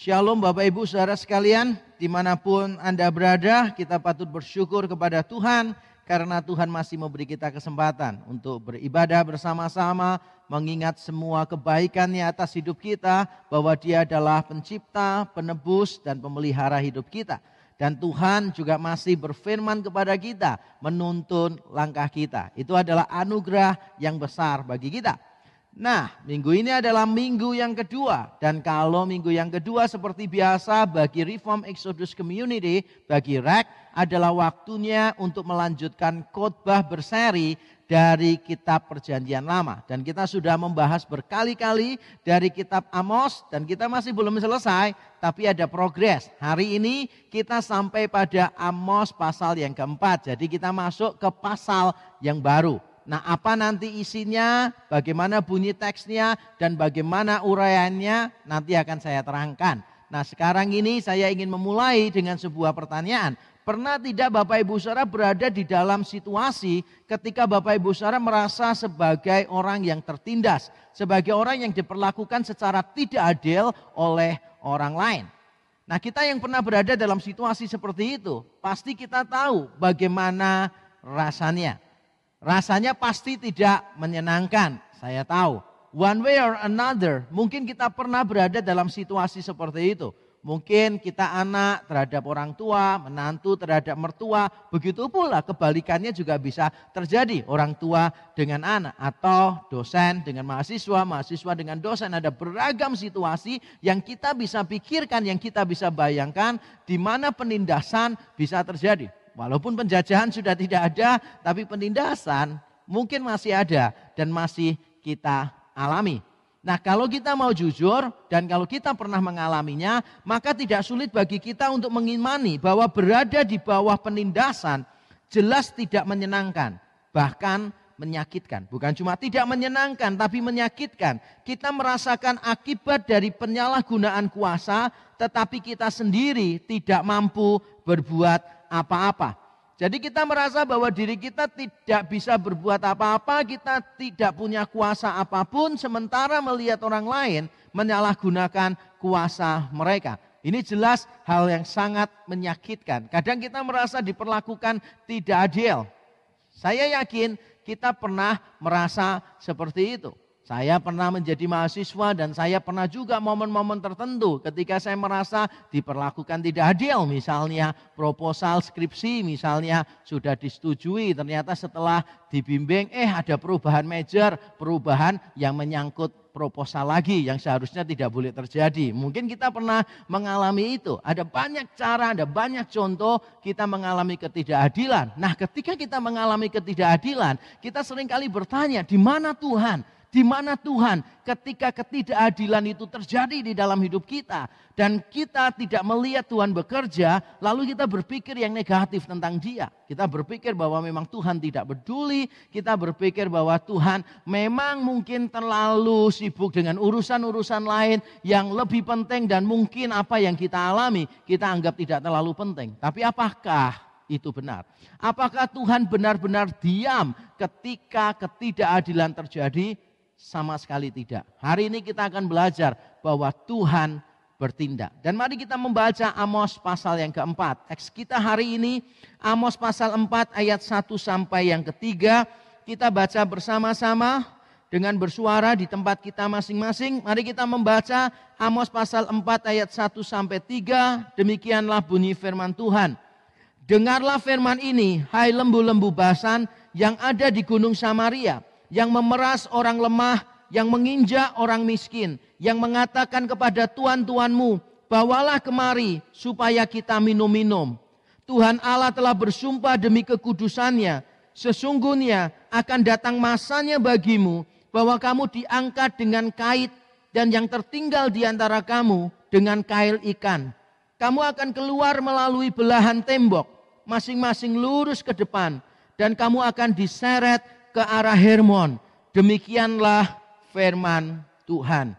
Shalom Bapak Ibu Saudara sekalian, dimanapun Anda berada, kita patut bersyukur kepada Tuhan karena Tuhan masih memberi kita kesempatan untuk beribadah bersama-sama, mengingat semua kebaikan-Nya atas hidup kita, bahwa Dia adalah pencipta, penebus, dan pemelihara hidup kita. Dan Tuhan juga masih berfirman kepada kita, menuntun langkah kita. Itu adalah anugerah yang besar bagi kita. Nah, minggu ini adalah minggu yang kedua. Dan kalau minggu yang kedua seperti biasa bagi Reform Exodus Community, bagi REC adalah waktunya untuk melanjutkan khotbah berseri dari kitab Perjanjian Lama. Dan kita sudah membahas berkali-kali dari kitab Amos dan kita masih belum selesai, tapi ada progres. Hari ini kita sampai pada Amos pasal yang keempat. Jadi kita masuk ke pasal yang baru. Nah, apa nanti isinya, bagaimana bunyi teksnya, dan bagaimana uraiannya nanti akan saya terangkan. Nah, sekarang ini saya ingin memulai dengan sebuah pertanyaan. Pernah tidak Bapak Ibu Saudara berada di dalam situasi ketika Bapak Ibu Saudara merasa sebagai orang yang tertindas, sebagai orang yang diperlakukan secara tidak adil oleh orang lain? Nah, kita yang pernah berada dalam situasi seperti itu, pasti kita tahu bagaimana rasanya. Rasanya pasti tidak menyenangkan, saya tahu. One way or another, mungkin kita pernah berada dalam situasi seperti itu. Mungkin kita anak terhadap orang tua, menantu terhadap mertua. Begitu pula kebalikannya juga bisa terjadi. Orang tua dengan anak atau dosen dengan mahasiswa, mahasiswa dengan dosen. Ada beragam situasi yang kita bisa pikirkan, yang kita bisa bayangkan di mana penindasan bisa terjadi. Walaupun penjajahan sudah tidak ada, tapi penindasan mungkin masih ada dan masih kita alami. Nah, kalau kita mau jujur dan kalau kita pernah mengalaminya, maka tidak sulit bagi kita untuk mengimani bahwa berada di bawah penindasan jelas tidak menyenangkan, bahkan menyakitkan. Bukan cuma tidak menyenangkan, tapi menyakitkan. Kita merasakan akibat dari penyalahgunaan kuasa, tetapi kita sendiri tidak mampu berbuat apa-apa. Jadi kita merasa bahwa diri kita tidak bisa berbuat apa-apa, kita tidak punya kuasa apapun, sementara melihat orang lain menyalahgunakan kuasa mereka. Ini jelas hal yang sangat menyakitkan. Kadang kita merasa diperlakukan tidak adil. Saya yakin kita pernah merasa seperti itu. Saya pernah menjadi mahasiswa dan saya pernah juga momen-momen tertentu ketika saya merasa diperlakukan tidak adil. Misalnya proposal skripsi misalnya sudah disetujui, ternyata setelah dibimbing ada perubahan major, perubahan yang menyangkut proposal lagi yang seharusnya tidak boleh terjadi. Mungkin kita pernah mengalami itu. Ada banyak cara, ada banyak contoh kita mengalami ketidakadilan. Nah, ketika kita mengalami ketidakadilan, kita seringkali bertanya, di mana Tuhan? Di mana Tuhan ketika ketidakadilan itu terjadi di dalam hidup kita. Dan kita tidak melihat Tuhan bekerja, lalu kita berpikir yang negatif tentang Dia. Kita berpikir bahwa memang Tuhan tidak peduli, kita berpikir bahwa Tuhan memang mungkin terlalu sibuk dengan urusan-urusan lain yang lebih penting dan mungkin apa yang kita alami kita anggap tidak terlalu penting. Tapi apakah itu benar? Apakah Tuhan benar-benar diam ketika ketidakadilan terjadi? Sama sekali tidak. Hari ini kita akan belajar bahwa Tuhan bertindak. Dan mari kita membaca Amos pasal yang keempat. Teks kita hari ini Amos pasal 4 ayat 1 sampai yang ketiga. Kita baca bersama-sama dengan bersuara di tempat kita masing-masing. Mari kita membaca Amos pasal 4 ayat 1 sampai 3. Demikianlah bunyi firman Tuhan. Dengarlah firman ini, hai lembu-lembu Basan yang ada di gunung Samaria, yang memeras orang lemah, yang menginjak orang miskin, yang mengatakan kepada tuan-tuanmu, bawalah kemari supaya kita minum-minum. Tuhan Allah telah bersumpah demi kekudusannya, sesungguhnya akan datang masanya bagimu, bahwa kamu diangkat dengan kait, dan yang tertinggal di antara kamu dengan kail ikan. Kamu akan keluar melalui belahan tembok, masing-masing lurus ke depan, dan kamu akan diseret ke arah Hermon. Demikianlah firman Tuhan.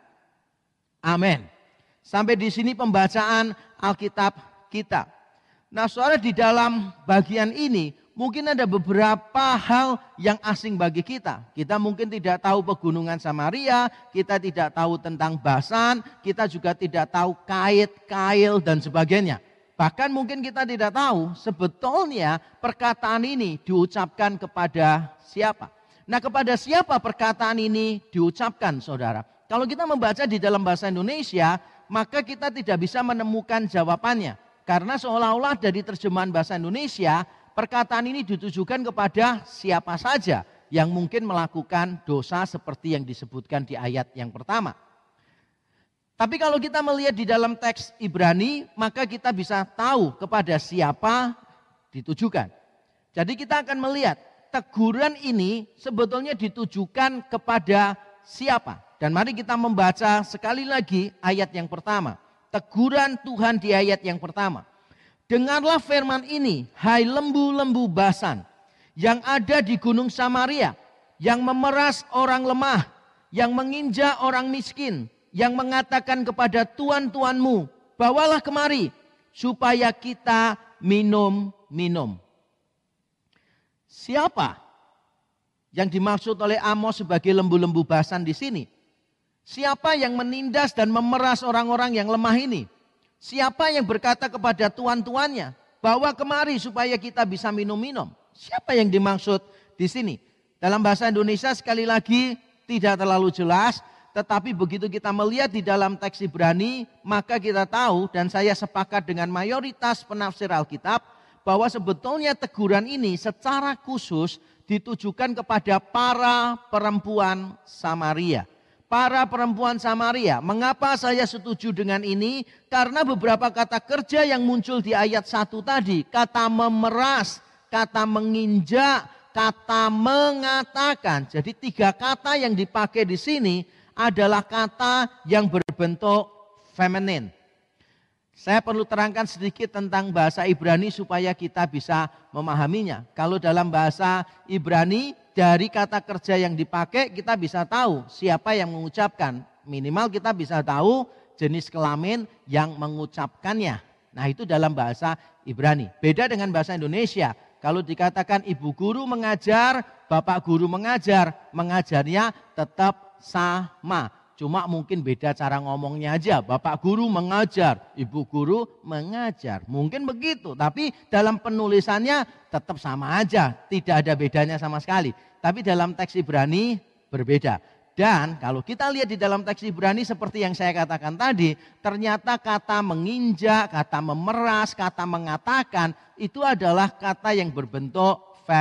Amin. Sampai di sini pembacaan Alkitab kita. Nah, saudara, di dalam bagian ini mungkin ada beberapa hal yang asing bagi kita. Kita mungkin tidak tahu pegunungan Samaria, kita tidak tahu tentang Basan, kita juga tidak tahu Kait, Kail, dan sebagainya. Bahkan mungkin kita tidak tahu sebetulnya perkataan ini diucapkan kepada siapa. Nah, kepada siapa perkataan ini diucapkan, saudara? Kalau kita membaca di dalam bahasa Indonesia, maka kita tidak bisa menemukan jawabannya. Karena seolah-olah dari terjemahan bahasa Indonesia, perkataan ini ditujukan kepada siapa saja yang mungkin melakukan dosa seperti yang disebutkan di ayat yang pertama. Tapi kalau kita melihat di dalam teks Ibrani, maka kita bisa tahu kepada siapa ditujukan. Jadi kita akan melihat teguran ini sebetulnya ditujukan kepada siapa. Dan mari kita membaca sekali lagi ayat yang pertama. Teguran Tuhan di ayat yang pertama. Dengarlah firman ini, hai lembu-lembu Basan, yang ada di gunung Samaria, yang memeras orang lemah, yang menginjak orang miskin, yang mengatakan kepada tuan-tuanmu, bawalah kemari, supaya kita minum-minum. Siapa yang dimaksud oleh Amos sebagai lembu-lembu Basan di sini? Siapa yang menindas dan memeras orang-orang yang lemah ini? Siapa yang berkata kepada tuan-tuannya, bawa kemari supaya kita bisa minum-minum? Siapa yang dimaksud di sini? Dalam bahasa Indonesia sekali lagi tidak terlalu jelas, tetapi begitu kita melihat di dalam teks Ibrani, maka kita tahu dan saya sepakat dengan mayoritas penafsir Alkitab, bahwa sebetulnya teguran ini secara khusus ditujukan kepada para perempuan Samaria. Para perempuan Samaria, mengapa saya setuju dengan ini? Karena beberapa kata kerja yang muncul di ayat 1 tadi, kata memeras, kata menginjak, kata mengatakan. Jadi 3 kata yang dipakai di sini adalah kata yang berbentuk feminin. Saya perlu terangkan sedikit tentang bahasa Ibrani supaya kita bisa memahaminya. Kalau dalam bahasa Ibrani, dari kata kerja yang dipakai kita bisa tahu siapa yang mengucapkan. Minimal kita bisa tahu jenis kelamin yang mengucapkannya. Nah, itu dalam bahasa Ibrani. Beda dengan bahasa Indonesia. Kalau dikatakan ibu guru mengajar, bapak guru mengajar, mengajarnya tetap sama. Cuma mungkin beda cara ngomongnya aja. Bapak guru mengajar, ibu guru mengajar. Mungkin begitu, tapi dalam penulisannya tetap sama aja. Tidak ada bedanya sama sekali. Tapi dalam teks Ibrani berbeda. Dan kalau kita lihat di dalam teks Ibrani seperti yang saya katakan tadi, ternyata kata menginjak, kata memeras, kata mengatakan, itu adalah kata yang berbentuk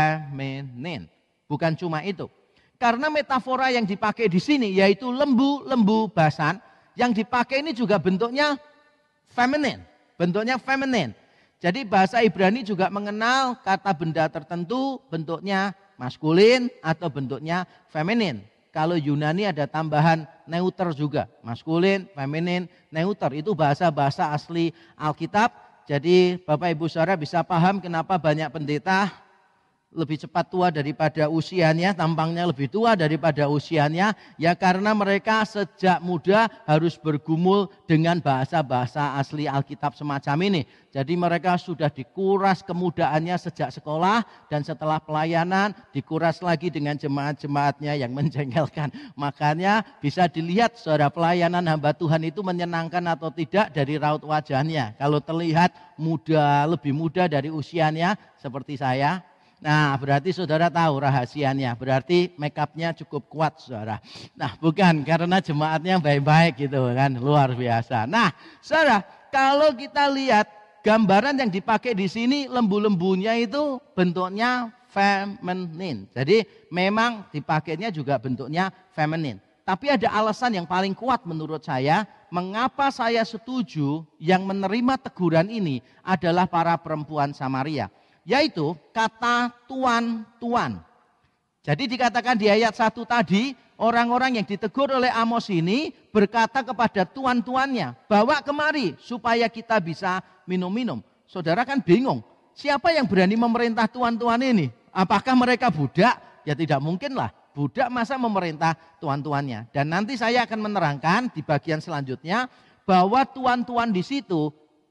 feminin. Bukan cuma itu. Karena metafora yang dipakai di sini yaitu lembu-lembu Basan, yang dipakai ini juga bentuknya feminin. Bentuknya feminin. Jadi bahasa Ibrani juga mengenal kata benda tertentu bentuknya maskulin atau bentuknya feminin. Kalau Yunani ada tambahan neuter juga. Maskulin, feminin, neuter. Itu bahasa-bahasa asli Alkitab. Jadi Bapak Ibu Saudara bisa paham kenapa banyak pendeta lebih cepat tua daripada usianya, tampangnya lebih tua daripada usianya, ya karena mereka sejak muda harus bergumul dengan bahasa-bahasa asli Alkitab semacam ini. Jadi mereka sudah dikuras kemudaannya sejak sekolah dan setelah pelayanan dikuras lagi dengan jemaat-jemaatnya yang menjengkelkan. Makanya bisa dilihat saudara pelayanan hamba Tuhan itu menyenangkan atau tidak dari raut wajahnya. Kalau terlihat muda, lebih muda dari usianya seperti saya, nah, berarti saudara tahu rahasianya. Berarti make up-nya cukup kuat, saudara. Nah, bukan karena jemaatnya baik-baik gitu kan, luar biasa. Nah, saudara, kalau kita lihat gambaran yang dipakai di sini, lembu-lembunya itu bentuknya feminin. Jadi memang dipakainya juga bentuknya feminin. Tapi ada alasan yang paling kuat menurut saya, mengapa saya setuju yang menerima teguran ini adalah para perempuan Samaria. Yaitu kata tuan-tuan. Jadi dikatakan di ayat 1 tadi, orang-orang yang ditegur oleh Amos ini berkata kepada tuan-tuannya, bawa kemari supaya kita bisa minum-minum. Saudara kan bingung, siapa yang berani memerintah tuan-tuan ini? Apakah mereka budak? Ya tidak mungkin lah, budak masa memerintah tuan-tuannya. Dan nanti saya akan menerangkan di bagian selanjutnya bahwa tuan-tuan di situ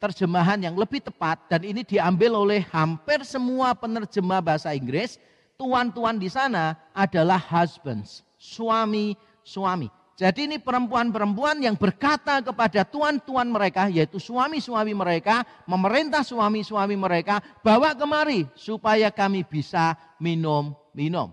terjemahan yang lebih tepat, dan ini diambil oleh hampir semua penerjemah bahasa Inggris, tuan-tuan di sana adalah husbands, suami-suami. Jadi ini perempuan-perempuan yang berkata kepada tuan-tuan mereka, yaitu suami-suami mereka, memerintah suami-suami mereka, bawa kemari supaya kami bisa minum.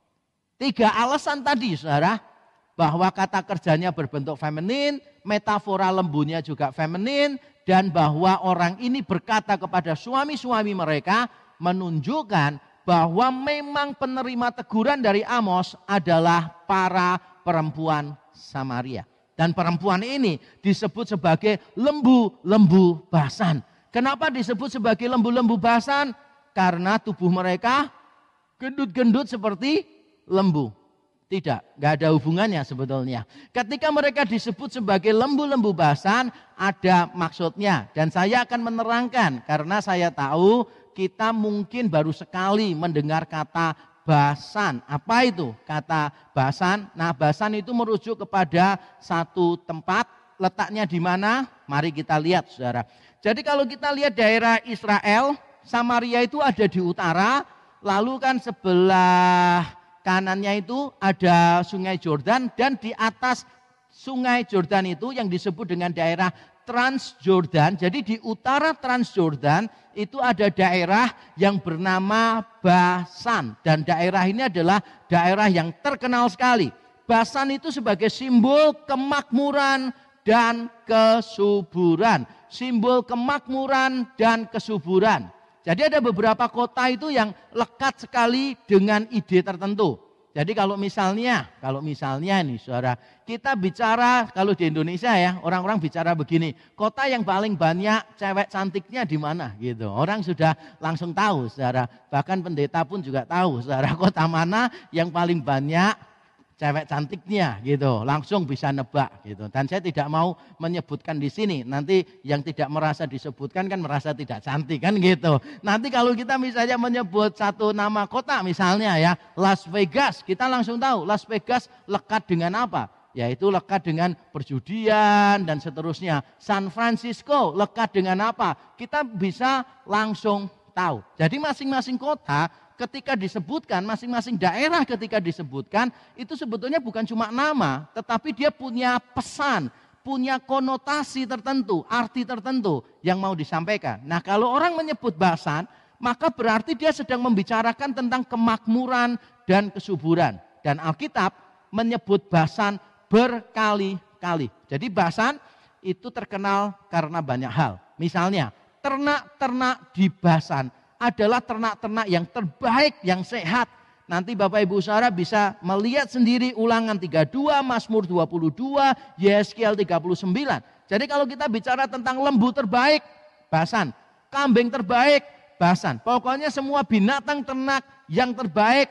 3 alasan tadi, saudara, bahwa kata kerjanya berbentuk feminin, metafora lembunya juga feminin, dan bahwa orang ini berkata kepada suami-suami mereka menunjukkan bahwa memang penerima teguran dari Amos adalah para perempuan Samaria. Dan perempuan ini disebut sebagai lembu-lembu basan. Kenapa disebut sebagai lembu-lembu basan? Karena tubuh mereka gendut-gendut seperti lembu. Tidak, nggak ada hubungannya sebetulnya. Ketika mereka disebut sebagai lembu-lembu basan, ada maksudnya. Dan saya akan menerangkan, karena saya tahu kita mungkin baru sekali mendengar kata basan. Apa itu kata basan? Nah, basan itu merujuk kepada satu tempat, letaknya di mana? Mari kita lihat, saudara. Jadi kalau kita lihat daerah Israel, Samaria itu ada di utara, lalu kan sebelah kanannya itu ada sungai Jordan, dan di atas sungai Jordan itu yang disebut dengan daerah Transjordan. Jadi di utara Transjordan itu ada daerah yang bernama Basan, dan daerah ini adalah daerah yang terkenal sekali. Basan itu sebagai simbol kemakmuran dan kesuburan. Simbol kemakmuran dan kesuburan. Jadi ada beberapa kota itu yang lekat sekali dengan ide tertentu. Jadi kalau misalnya nih saudara, kita bicara kalau di Indonesia ya, orang-orang bicara begini, kota yang paling banyak cewek cantiknya di mana gitu. Orang sudah langsung tahu, saudara. Bahkan pendeta pun juga tahu, saudara, kota mana yang paling banyak cewek cantiknya gitu, langsung bisa nebak gitu. Dan saya tidak mau menyebutkan di sini, nanti yang tidak merasa disebutkan kan merasa tidak cantik kan gitu. Nanti kalau kita misalnya menyebut satu nama kota misalnya ya, Las Vegas, kita langsung tahu Las Vegas lekat dengan apa? Yaitu lekat dengan perjudian dan seterusnya. San Francisco lekat dengan apa? Kita bisa langsung tahu. Jadi masing-masing kota ketika disebutkan, masing-masing daerah ketika disebutkan, itu sebetulnya bukan cuma nama, tetapi dia punya pesan, punya konotasi tertentu, arti tertentu yang mau disampaikan. Nah, kalau orang menyebut Basan, maka berarti dia sedang membicarakan tentang kemakmuran dan kesuburan. Dan Alkitab menyebut Basan berkali-kali. Jadi Basan itu terkenal karena banyak hal. Misalnya, ternak-ternak di Basan adalah ternak-ternak yang terbaik, yang sehat. Nanti Bapak Ibu Saudara bisa melihat sendiri Ulangan 32, Mazmur 22, Yeskiel 39. Jadi kalau kita bicara tentang lembu terbaik, Basan. Kambing terbaik, Basan. Pokoknya semua binatang ternak yang terbaik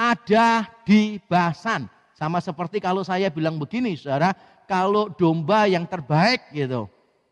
ada di Basan. Sama seperti kalau saya bilang begini, saudara, kalau domba yang terbaik gitu,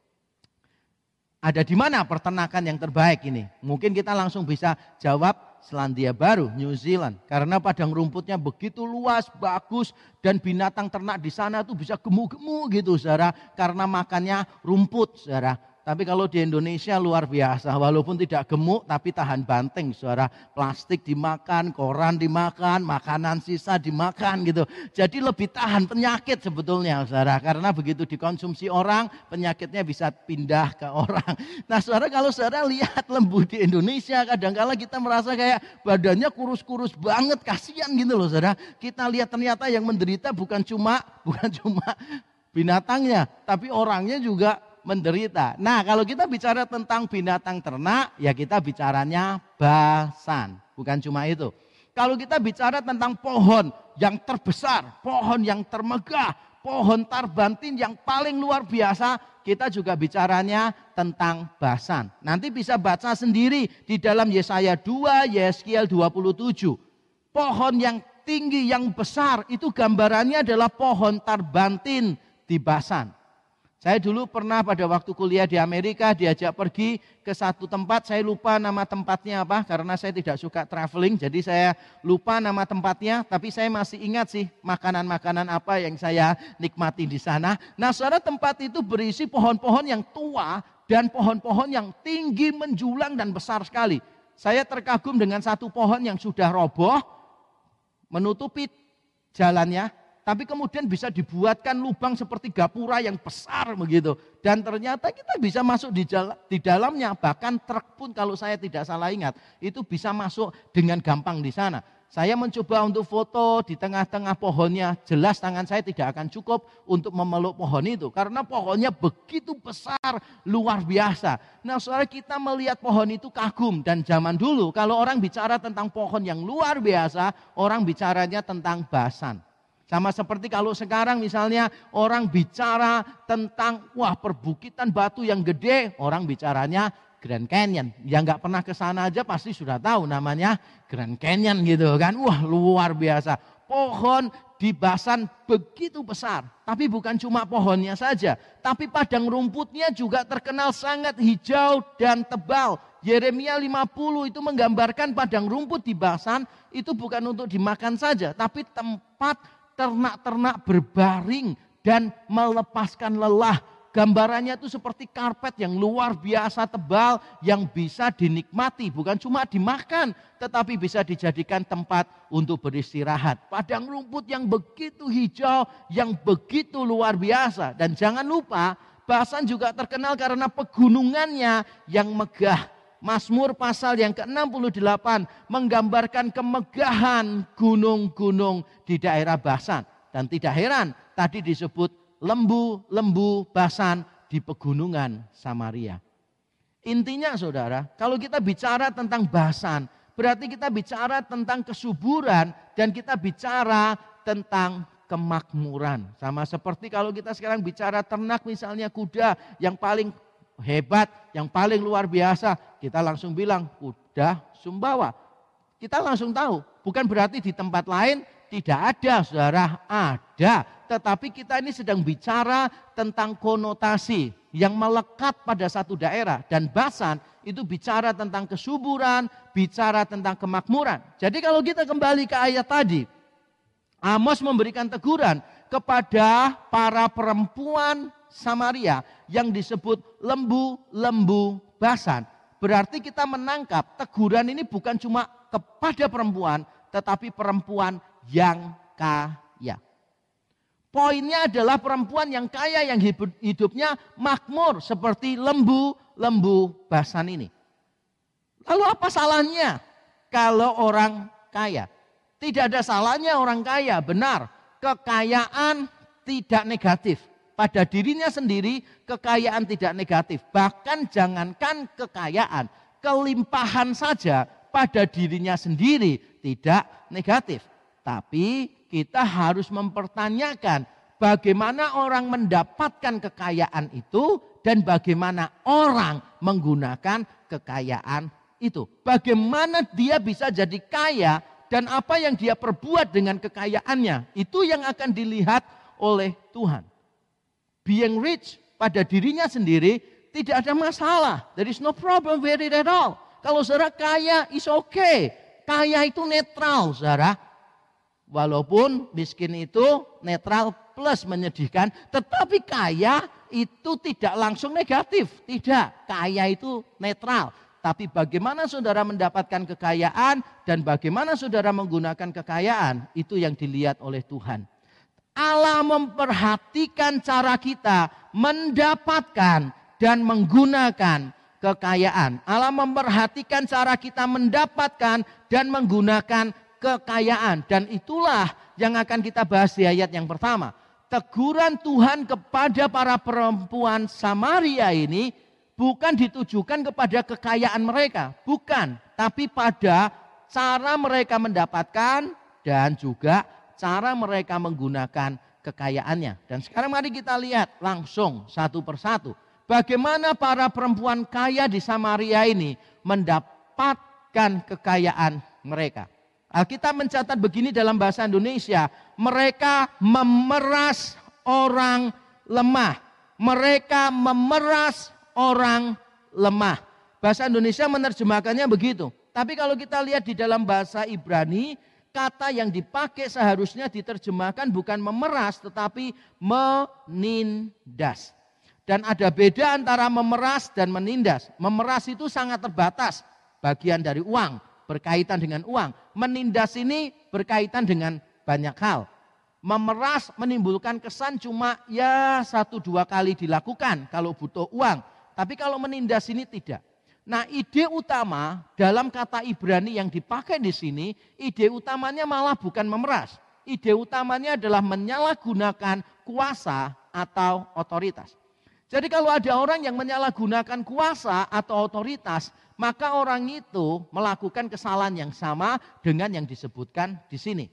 ada di mana peternakan yang terbaik ini? Mungkin kita langsung bisa jawab Selandia Baru, New Zealand. Karena padang rumputnya begitu luas, bagus, dan binatang ternak di sana tuh bisa gemuk-gemuk gitu, saudara. Karena makannya rumput, saudara. Tapi kalau di Indonesia luar biasa, walaupun tidak gemuk tapi tahan banting, saudara. Plastik dimakan, koran dimakan, makanan sisa dimakan gitu. Jadi lebih tahan penyakit sebetulnya, saudara. Karena begitu dikonsumsi orang, penyakitnya bisa pindah ke orang. Nah, saudara, kalau saudara lihat lembu di Indonesia, kadang-kala kita merasa kayak badannya kurus-kurus banget, kasihan gitu loh, saudara. Kita lihat ternyata yang menderita bukan cuma binatangnya, tapi orangnya juga menderita. Nah, kalau kita bicara tentang binatang ternak, ya kita bicaranya Basan. Bukan cuma itu. Kalau kita bicara tentang pohon yang terbesar, pohon yang termegah, pohon tarbantin yang paling luar biasa, kita juga bicaranya tentang Basan. Nanti bisa baca sendiri di dalam Yesaya 2, Yeskiel 27. Pohon yang tinggi, yang besar, itu gambarannya adalah pohon tarbantin di Basan. Saya dulu pernah pada waktu kuliah di Amerika diajak pergi ke satu tempat, saya lupa nama tempatnya apa karena saya tidak suka traveling, jadi saya lupa nama tempatnya, tapi saya masih ingat sih makanan-makanan apa yang saya nikmati di sana. Nah, saudara, tempat itu berisi pohon-pohon yang tua dan pohon-pohon yang tinggi menjulang dan besar sekali. Saya terkagum dengan satu pohon yang sudah roboh, menutupi jalannya, tapi kemudian bisa dibuatkan lubang seperti gapura yang besar begitu. Dan ternyata kita bisa masuk di dalamnya, bahkan truk pun kalau saya tidak salah ingat, itu bisa masuk dengan gampang di sana. Saya mencoba untuk foto di tengah-tengah pohonnya, jelas tangan saya tidak akan cukup untuk memeluk pohon itu. Karena pohonnya begitu besar, luar biasa. Nah saudara, kita melihat pohon itu kagum. Dan zaman dulu kalau orang bicara tentang pohon yang luar biasa, orang bicaranya tentang basan. Sama seperti kalau sekarang misalnya orang bicara tentang perbukitan batu yang gede, orang bicaranya Grand Canyon. Yang nggak pernah ke sana aja pasti sudah tahu namanya Grand Canyon gitu kan. Wah luar biasa. Pohon di Basan begitu besar. Tapi bukan cuma pohonnya saja. Tapi padang rumputnya juga terkenal sangat hijau dan tebal. Yeremia 50 itu menggambarkan padang rumput di Basan itu bukan untuk dimakan saja. Tapi tempat ternak-ternak berbaring dan melepaskan lelah. Gambarannya itu seperti karpet yang luar biasa tebal yang bisa dinikmati. Bukan cuma dimakan tetapi bisa dijadikan tempat untuk beristirahat. Padang rumput yang begitu hijau, yang begitu luar biasa. Dan jangan lupa Basan juga terkenal karena pegunungannya yang megah. Mazmur pasal yang ke-68 menggambarkan kemegahan gunung-gunung di daerah Basan. Dan tidak heran tadi disebut lembu-lembu Basan di pegunungan Samaria. Intinya saudara, kalau kita bicara tentang Basan, berarti kita bicara tentang kesuburan dan kita bicara tentang kemakmuran. Sama seperti kalau kita sekarang bicara ternak misalnya kuda yang paling hebat, yang paling luar biasa, kita langsung bilang kuda Sumbawa. Kita langsung tahu, bukan berarti di tempat lain tidak ada, saudara, ada. Tetapi kita ini sedang bicara tentang konotasi yang melekat pada satu daerah. Dan Basan itu bicara tentang kesuburan, bicara tentang kemakmuran. Jadi kalau kita kembali ke ayat tadi, Amos memberikan teguran kepada para perempuan Samaria yang disebut lembu-lembu Basan. Berarti kita menangkap teguran ini bukan cuma kepada perempuan, tetapi perempuan yang kaya. Poinnya adalah perempuan yang kaya yang hidupnya makmur seperti lembu-lembu Basan ini. Lalu apa salahnya kalau orang kaya? Tidak ada salahnya orang kaya, benar. Kekayaan tidak negatif. Pada dirinya sendiri kekayaan tidak negatif. Bahkan jangankan kekayaan, kelimpahan saja pada dirinya sendiri tidak negatif. Tapi kita harus mempertanyakan bagaimana orang mendapatkan kekayaan itu dan bagaimana orang menggunakan kekayaan itu. Bagaimana dia bisa jadi kaya dan apa yang dia perbuat dengan kekayaannya. Itu yang akan dilihat oleh Tuhan. Being rich pada dirinya sendiri tidak ada masalah. There is no problem with it at all. Kalau saudara kaya is okay. Kaya itu netral saudara. Walaupun miskin itu netral plus menyedihkan, tetapi kaya itu tidak langsung negatif. Tidak, kaya itu netral. Tapi bagaimana saudara mendapatkan kekayaan dan bagaimana saudara menggunakan kekayaan, itu yang dilihat oleh Tuhan. Allah memperhatikan cara kita mendapatkan dan menggunakan kekayaan. Allah memperhatikan cara kita mendapatkan dan menggunakan kekayaan. Dan itulah yang akan kita bahas di ayat yang pertama. Teguran Tuhan kepada para perempuan Samaria ini bukan ditujukan kepada kekayaan mereka. Bukan. Tapi pada cara mereka mendapatkan dan juga cara mereka menggunakan kekayaannya. Dan sekarang mari kita lihat langsung satu persatu. Bagaimana para perempuan kaya di Samaria ini mendapatkan kekayaan mereka. Alkitab mencatat begini dalam bahasa Indonesia, mereka memeras orang lemah. Mereka memeras orang lemah. Bahasa Indonesia menerjemahkannya begitu. Tapi kalau kita lihat di dalam bahasa Ibrani, kata yang dipakai seharusnya diterjemahkan bukan memeras tetapi menindas. Dan ada beda antara memeras dan menindas. Memeras itu sangat terbatas, bagian dari uang, berkaitan dengan uang. Menindas ini berkaitan dengan banyak hal. Memeras menimbulkan kesan cuma ya 1-2 kali dilakukan kalau butuh uang. Tapi kalau menindas ini tidak. Nah, ide utama dalam kata Ibrani yang dipakai di sini, ide utamanya malah bukan memeras. Ide utamanya adalah menyalahgunakan kuasa atau otoritas. Jadi kalau ada orang yang menyalahgunakan kuasa atau otoritas, maka orang itu melakukan kesalahan yang sama dengan yang disebutkan di sini.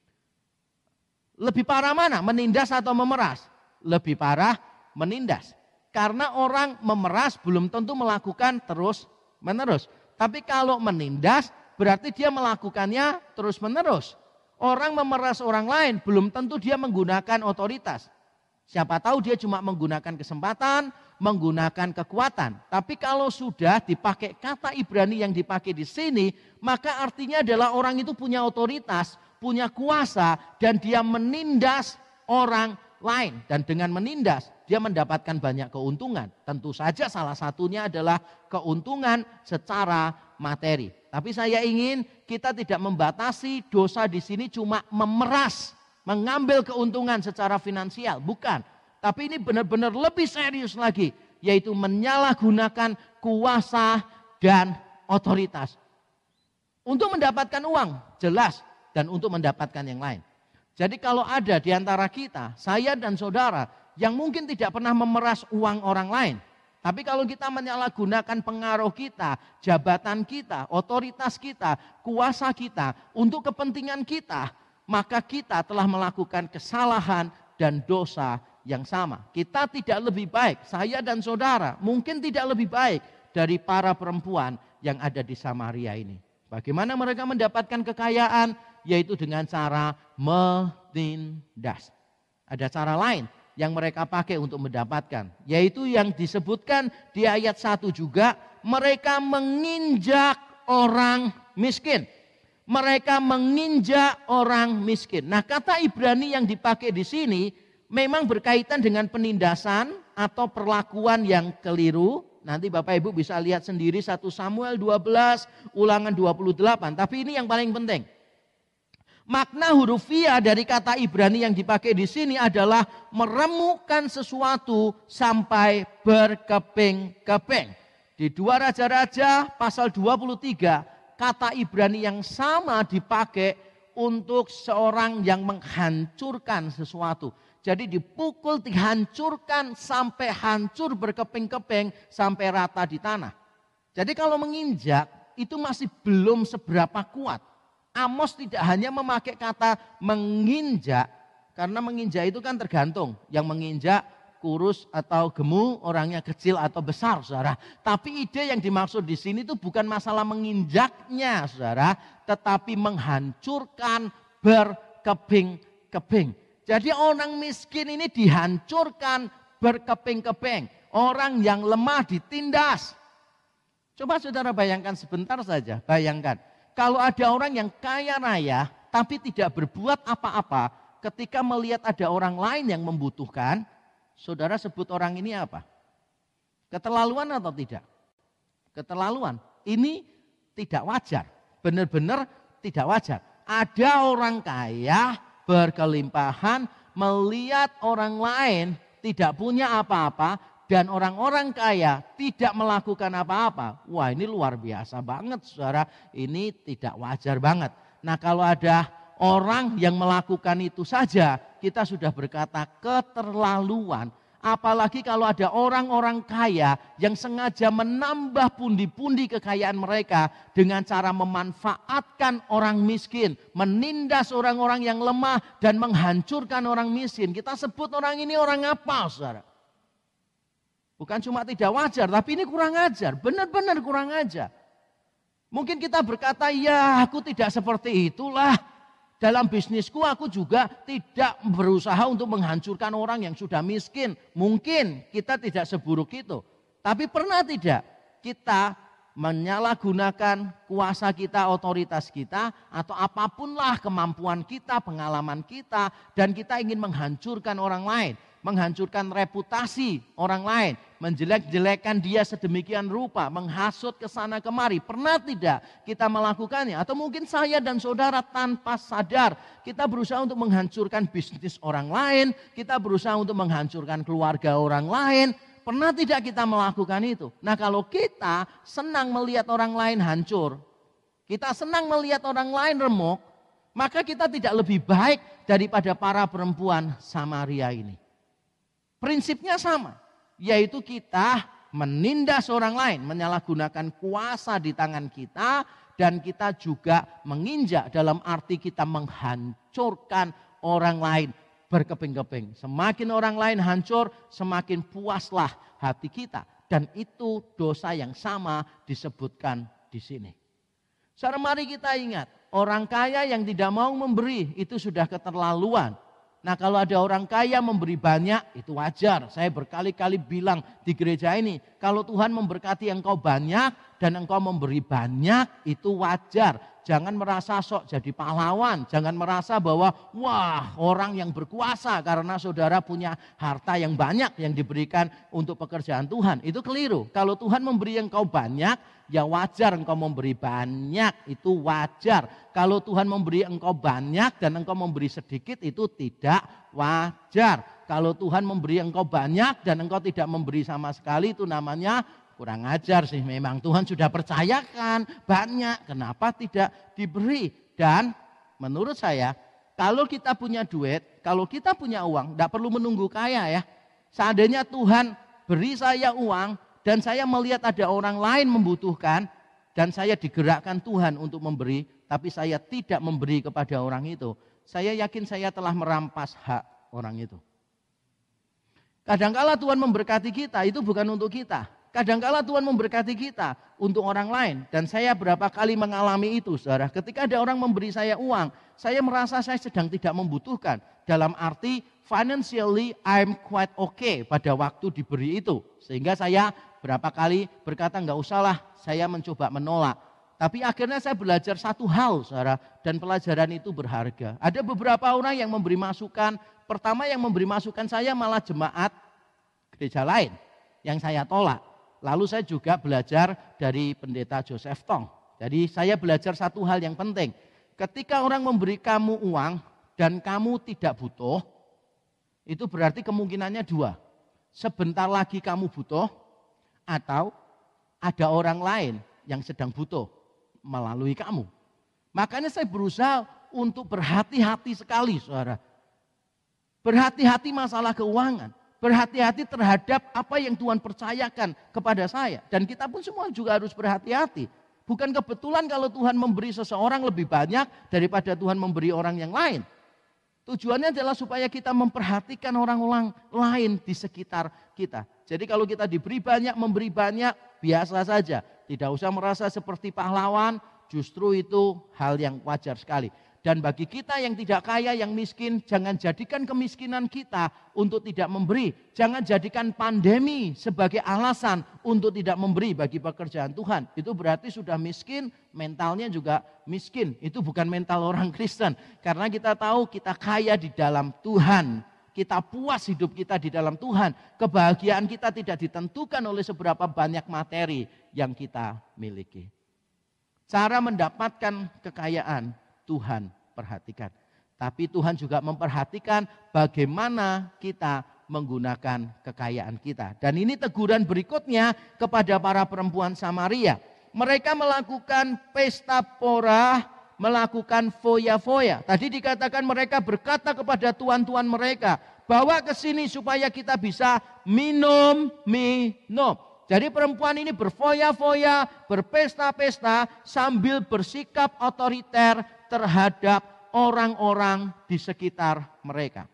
Lebih parah mana? Menindas atau memeras? Lebih parah menindas. Karena orang memeras belum tentu melakukan terus-menerus. Tapi kalau menindas berarti dia melakukannya terus-menerus. Orang memeras orang lain belum tentu dia menggunakan otoritas. Siapa tahu dia cuma menggunakan kesempatan, menggunakan kekuatan. Tapi kalau sudah dipakai kata Ibrani yang dipakai di sini, maka artinya adalah orang itu punya otoritas, punya kuasa, dan dia menindas orang lain. Dan dengan menindas, dia mendapatkan banyak keuntungan. Tentu saja salah satunya adalah keuntungan secara materi. Tapi saya ingin kita tidak membatasi dosa di sini cuma memeras, mengambil keuntungan secara finansial. Bukan. Tapi ini benar-benar lebih serius lagi. Yaitu menyalahgunakan kuasa dan otoritas. Untuk mendapatkan uang, jelas. Dan untuk mendapatkan yang lain. Jadi kalau ada di antara kita, saya dan saudara, yang mungkin tidak pernah memeras uang orang lain. Tapi kalau kita menyalahgunakan pengaruh kita, jabatan kita, otoritas kita, kuasa kita, untuk kepentingan kita, maka kita telah melakukan kesalahan dan dosa yang sama. Kita tidak lebih baik, saya dan saudara, mungkin tidak lebih baik dari para perempuan yang ada di Samaria ini. Bagaimana mereka mendapatkan kekayaan? Yaitu dengan cara menindas. Ada cara lain yang mereka pakai untuk mendapatkan. Yaitu yang disebutkan di ayat 1 juga. Mereka menginjak orang miskin. Mereka menginjak orang miskin. Nah, kata Ibrani yang dipakai di sini memang berkaitan dengan penindasan atau perlakuan yang keliru. Nanti Bapak Ibu bisa lihat sendiri 1 Samuel 12, Ulangan 28. Tapi ini yang paling penting. Makna hurufiah dari kata Ibrani yang dipakai di sini adalah meremukkan sesuatu sampai berkeping-keping. Di 2 Raja-Raja pasal 23, kata Ibrani yang sama dipakai untuk seorang yang menghancurkan sesuatu. Jadi dipukul, dihancurkan sampai hancur berkeping-keping sampai rata di tanah. Jadi kalau menginjak itu masih belum seberapa kuat. Amos tidak hanya memakai kata menginjak, karena menginjak itu kan tergantung. Yang menginjak kurus atau gemuk, orangnya kecil atau besar, saudara. Tapi ide yang dimaksud di sini itu bukan masalah menginjaknya, saudara, tetapi menghancurkan berkeping-keping. Jadi orang miskin ini dihancurkan berkeping-keping. Orang yang lemah ditindas. Coba saudara bayangkan sebentar saja, bayangkan. Kalau ada orang yang kaya raya tapi tidak berbuat apa-apa ketika melihat ada orang lain yang membutuhkan, saudara sebut orang ini apa? Keterlaluan atau tidak? Keterlaluan. Ini tidak wajar. Benar-benar tidak wajar. Ada orang kaya berkelimpahan melihat orang lain tidak punya apa-apa. Dan orang-orang kaya tidak melakukan apa-apa. Wah, ini luar biasa banget, saudara. Ini tidak wajar banget. Nah, kalau ada orang yang melakukan itu saja, kita sudah berkata keterlaluan. Apalagi kalau ada orang-orang kaya yang sengaja menambah pundi-pundi kekayaan mereka dengan cara memanfaatkan orang miskin, menindas orang-orang yang lemah dan menghancurkan orang miskin. Kita sebut orang ini orang apa, saudara? Bukan cuma tidak wajar, tapi ini kurang ajar, benar-benar kurang ajar. Mungkin kita berkata, ya aku tidak seperti itulah. Dalam bisnisku aku juga tidak berusaha untuk menghancurkan orang yang sudah miskin. Mungkin kita tidak seburuk itu. Tapi pernah tidak kita menyalahgunakan kuasa kita, otoritas kita, atau apapunlah kemampuan kita, pengalaman kita, dan kita ingin menghancurkan orang lain. menghancurkan reputasi orang lain, menjelek-jelekan dia sedemikian rupa, menghasut ke sana kemari. Pernah tidak kita melakukannya? Atau mungkin saya dan saudara tanpa sadar kita berusaha untuk menghancurkan bisnis orang lain, kita berusaha untuk menghancurkan keluarga orang lain. Pernah tidak kita melakukan itu? Nah, kalau kita senang melihat orang lain hancur, kita senang melihat orang lain remuk, maka kita tidak lebih baik daripada para perempuan Samaria ini. Prinsipnya sama, yaitu kita menindas orang lain, menyalahgunakan kuasa di tangan kita, dan kita juga menginjak dalam arti kita menghancurkan orang lain berkeping-keping. Semakin orang lain hancur, semakin puaslah hati kita. Dan itu dosa yang sama disebutkan di sini. Saudara, mari kita ingat, orang kaya yang tidak mau memberi itu sudah keterlaluan. Nah, kalau ada orang kaya memberi banyak itu wajar. Saya berkali-kali bilang di gereja ini, kalau Tuhan memberkati engkau banyak dan engkau memberi banyak itu wajar. Jangan merasa sok jadi pahlawan, jangan merasa bahwa wah orang yang berkuasa karena saudara punya harta yang banyak yang diberikan untuk pekerjaan Tuhan. Itu keliru. Kalau Tuhan memberi engkau banyak, ya wajar engkau memberi banyak, itu wajar. Kalau Tuhan memberi engkau banyak dan engkau memberi sedikit itu tidak wajar. Kalau Tuhan memberi engkau banyak dan engkau tidak memberi sama sekali itu namanya kurang ajar sih. Memang Tuhan sudah percayakan banyak, kenapa tidak diberi? Dan menurut saya kalau kita punya duit, kalau kita punya uang, tidak perlu menunggu kaya ya. Seandainya Tuhan beri saya uang dan saya melihat ada orang lain membutuhkan dan saya digerakkan Tuhan untuk memberi, tapi saya tidak memberi kepada orang itu, saya yakin saya telah merampas hak orang itu. Kadangkala Tuhan memberkati kita itu bukan untuk kita. Kadangkala Tuhan memberkati kita untuk orang lain. Dan saya berapa kali mengalami itu, saudara. Ketika ada orang memberi saya uang, saya merasa saya sedang tidak membutuhkan. Dalam arti financially I'm quite okay pada waktu diberi itu. Sehingga saya berapa kali berkata enggak usahlah, saya mencoba menolak. Tapi akhirnya saya belajar satu hal, saudara. Dan pelajaran itu berharga. Ada beberapa orang yang memberi masukan. Pertama yang memberi masukan saya malah jemaat gereja lain yang saya tolak. Lalu saya juga belajar dari pendeta Joseph Tong. Jadi saya belajar satu hal yang penting. Ketika orang memberi kamu uang dan kamu tidak butuh, itu berarti kemungkinannya dua. Sebentar lagi kamu butuh atau ada orang lain yang sedang butuh melalui kamu. Makanya saya berusaha untuk berhati-hati sekali, saudara. Berhati-hati masalah keuangan. Berhati-hati terhadap apa yang Tuhan percayakan kepada saya. Dan kita pun semua juga harus berhati-hati. Bukan kebetulan kalau Tuhan memberi seseorang lebih banyak daripada Tuhan memberi orang yang lain. Tujuannya adalah supaya kita memperhatikan orang-orang lain di sekitar kita. Jadi kalau kita diberi banyak, memberi banyak, biasa saja. Tidak usah merasa seperti pahlawan, justru itu hal yang wajar sekali. Dan bagi kita yang tidak kaya, yang miskin, jangan jadikan kemiskinan kita untuk tidak memberi. Jangan jadikan pandemi sebagai alasan untuk tidak memberi bagi pekerjaan Tuhan. Itu berarti sudah miskin, mentalnya juga miskin. Itu bukan mental orang Kristen. Karena kita tahu kita kaya di dalam Tuhan. Kita puas hidup kita di dalam Tuhan. Kebahagiaan kita tidak ditentukan oleh seberapa banyak materi yang kita miliki. Cara mendapatkan kekayaan Tuhan perhatikan. Tapi Tuhan juga memperhatikan bagaimana kita menggunakan kekayaan kita. Dan ini teguran berikutnya kepada para perempuan Samaria. Mereka melakukan pesta pora, melakukan foya-foya. Tadi dikatakan mereka berkata kepada tuan-tuan mereka, bawa ke sini supaya kita bisa minum. Jadi perempuan ini berfoya-foya, berpesta-pesta sambil bersikap otoriter terhadap orang-orang di sekitar mereka.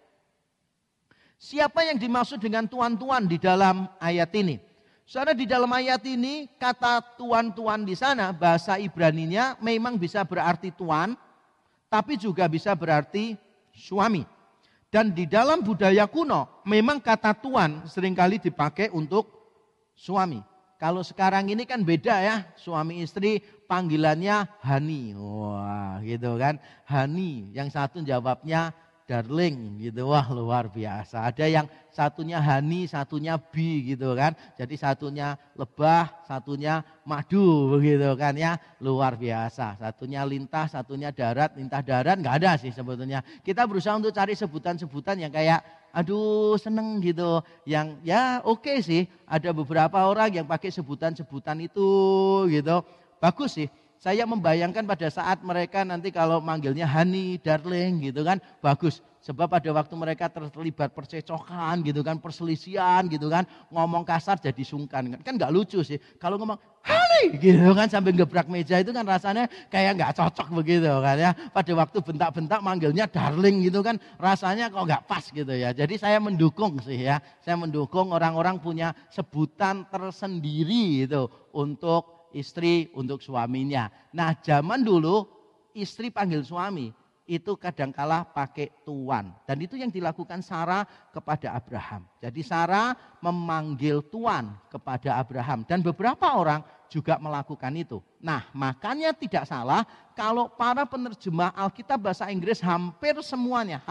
Siapa yang dimaksud dengan tuan-tuan di dalam ayat ini? Saudara, di dalam ayat ini kata tuan-tuan di sana bahasa Ibraninya memang bisa berarti tuan, tapi juga bisa berarti suami. Dan di dalam budaya kuno memang kata tuan seringkali dipakai untuk suami. Kalau sekarang ini kan beda ya, suami istri panggilannya Hani. Wah gitu kan, Hani. Yang satu jawabnya darling gitu. Wah, luar biasa. Ada yang satunya honey, satunya bee gitu kan. Jadi satunya lebah, satunya madu begitu kan ya. Luar biasa. Satunya lintah, satunya darat. Lintah darat enggak ada sih sebetulnya. Kita berusaha untuk cari sebutan-sebutan yang kayak aduh seneng gitu. Yang ya oke sih. Ada beberapa orang yang pakai sebutan-sebutan itu gitu. Bagus sih. Saya membayangkan pada saat mereka nanti kalau manggilnya honey, darling gitu kan, bagus. Sebab pada waktu mereka terlibat percecokan gitu kan, perselisihan gitu kan, ngomong kasar jadi sungkan. Kan gak lucu sih. Kalau ngomong honey gitu kan sambil gebrak meja itu kan rasanya kayak gak cocok begitu kan ya. Pada waktu bentak-bentak manggilnya darling gitu kan rasanya kok gak pas gitu ya. Jadi saya mendukung sih ya. Saya mendukung orang-orang punya sebutan tersendiri itu untuk istri untuk suaminya. Nah zaman dulu istri panggil suami itu kadangkala pakai tuan. Dan itu yang dilakukan Sarah kepada Abraham. Jadi Sarah memanggil tuan kepada Abraham. Dan beberapa orang juga melakukan itu. Nah makanya tidak salah kalau para penerjemah Alkitab bahasa Inggris hampir semuanya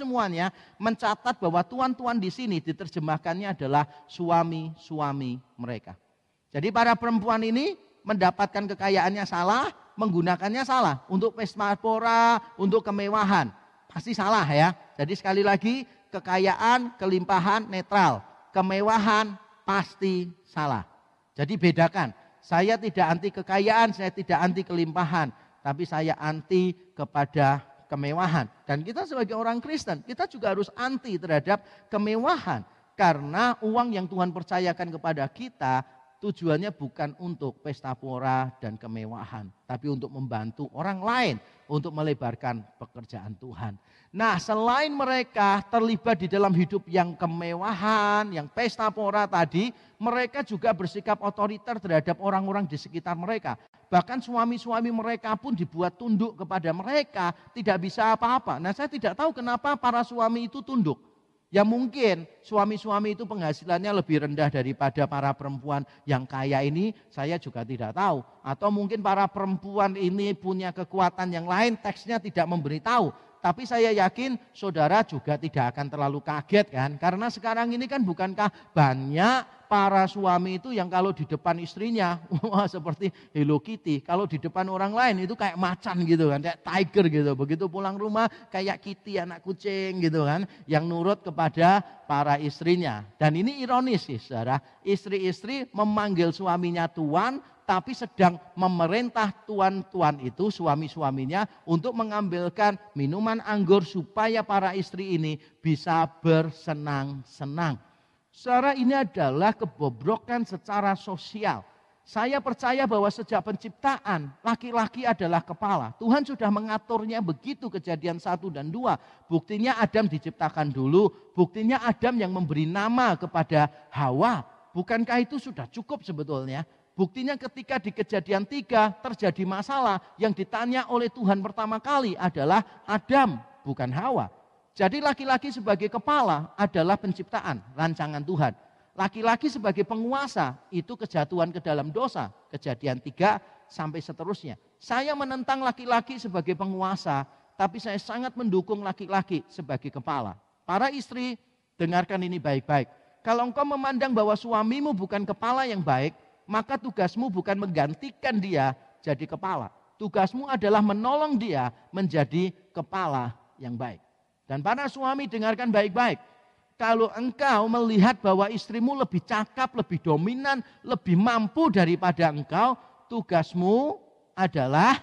mencatat bahwa tuan-tuan di sini diterjemahkannya adalah suami-suami mereka. Jadi para perempuan ini mendapatkan kekayaannya salah, menggunakannya salah. Untuk pesta pora, untuk kemewahan. Pasti salah ya. Jadi sekali lagi kekayaan, kelimpahan netral. Kemewahan pasti salah. Jadi bedakan. Saya tidak anti kekayaan, saya tidak anti kelimpahan. Tapi saya anti kepada kemewahan. Dan kita sebagai orang Kristen, kita juga harus anti terhadap kemewahan. Karena uang yang Tuhan percayakan kepada kita, tujuannya bukan untuk pesta pora dan kemewahan, tapi untuk membantu orang lain, untuk melebarkan pekerjaan Tuhan. Nah selain mereka terlibat di dalam hidup yang kemewahan, yang pesta pora tadi, mereka juga bersikap otoriter terhadap orang-orang di sekitar mereka. Bahkan suami-suami mereka pun dibuat tunduk kepada mereka, tidak bisa apa-apa. Nah saya tidak tahu kenapa para suami itu tunduk. Ya mungkin suami-suami itu penghasilannya lebih rendah daripada para perempuan yang kaya ini, saya juga tidak tahu. Atau mungkin para perempuan ini punya kekuatan yang lain, teksnya tidak memberitahu. Tapi saya yakin saudara juga tidak akan terlalu kaget kan. Karena sekarang ini kan bukankah banyak para suami itu yang kalau di depan istrinya, wah seperti Hello Kitty. Kalau di depan orang lain itu kayak macan gitu kan, kayak tiger gitu. Begitu pulang rumah kayak Kitty anak kucing gitu kan. Yang nurut kepada para istrinya. Dan ini ironis sih saudara. Istri-istri memanggil suaminya tuan, tapi sedang memerintah tuan-tuan itu, suami-suaminya, untuk mengambilkan minuman anggur supaya para istri ini bisa bersenang-senang. Saudara, ini adalah kebobrokan secara sosial. Saya percaya bahwa sejak penciptaan, laki-laki adalah kepala. Tuhan sudah mengaturnya begitu, Kejadian 1 dan 2. Buktinya Adam diciptakan dulu, buktinya Adam yang memberi nama kepada Hawa. Bukankah itu sudah cukup sebetulnya? Buktinya ketika di Kejadian 3 terjadi masalah, yang ditanya oleh Tuhan pertama kali adalah Adam, bukan Hawa. Jadi laki-laki sebagai kepala adalah penciptaan, rancangan Tuhan. Laki-laki sebagai penguasa itu kejatuhan ke dalam dosa, Kejadian 3 sampai seterusnya. Saya menentang laki-laki sebagai penguasa, tapi saya sangat mendukung laki-laki sebagai kepala. Para istri, dengarkan ini baik-baik. Kalau engkau memandang bahwa suamimu bukan kepala yang baik, maka tugasmu bukan menggantikan dia jadi kepala. Tugasmu adalah menolong dia menjadi kepala yang baik. Dan para suami dengarkan baik-baik. Kalau engkau melihat bahwa istrimu lebih cakap, lebih dominan, lebih mampu daripada engkau, tugasmu adalah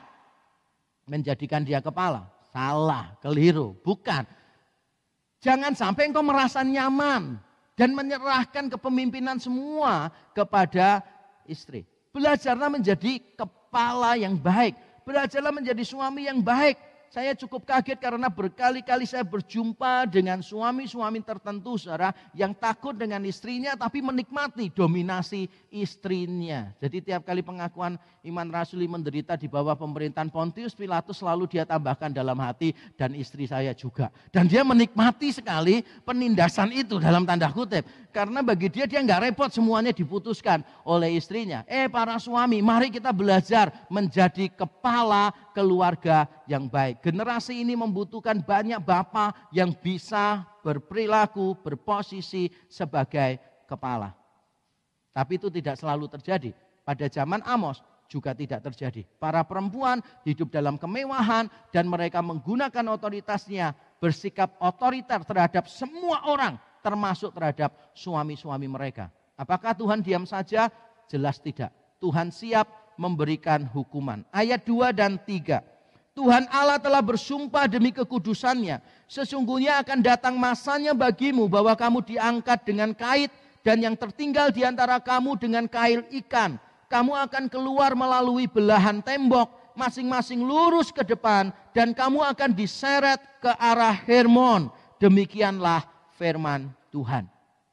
menjadikan dia kepala. Salah, keliru, bukan. Jangan sampai engkau merasa nyaman dan menyerahkan kepemimpinan semua kepada istri. Belajarlah menjadi kepala yang baik. Belajarlah menjadi suami yang baik. Saya cukup kaget karena berkali-kali saya berjumpa dengan suami-suami tertentu saudara, yang takut dengan istrinya tapi menikmati dominasi istrinya. Jadi tiap kali pengakuan iman rasuli menderita di bawah pemerintahan Pontius Pilatus, selalu dia tambahkan dalam hati, dan istri saya juga. Dan dia menikmati sekali penindasan itu dalam tanda kutip. Karena bagi dia nggak repot, semuanya diputuskan oleh istrinya. Para suami, mari kita belajar menjadi kepala keluarga yang baik. Generasi ini membutuhkan banyak bapak yang bisa berperilaku, berposisi sebagai kepala. Tapi itu tidak selalu terjadi. Pada zaman Amos juga tidak terjadi. Para perempuan hidup dalam kemewahan dan mereka menggunakan otoritasnya, bersikap otoriter terhadap semua orang, termasuk terhadap suami-suami mereka. Apakah Tuhan diam saja? Jelas tidak. Tuhan siap memberikan hukuman. Ayat 2 dan 3. Tuhan Allah telah bersumpah demi kekudusannya. Sesungguhnya akan datang masanya bagimu bahwa kamu diangkat dengan kait dan yang tertinggal di antara kamu dengan kail ikan. Kamu akan keluar melalui belahan tembok, masing-masing lurus ke depan dan kamu akan diseret ke arah Hermon. Demikianlah firman Tuhan.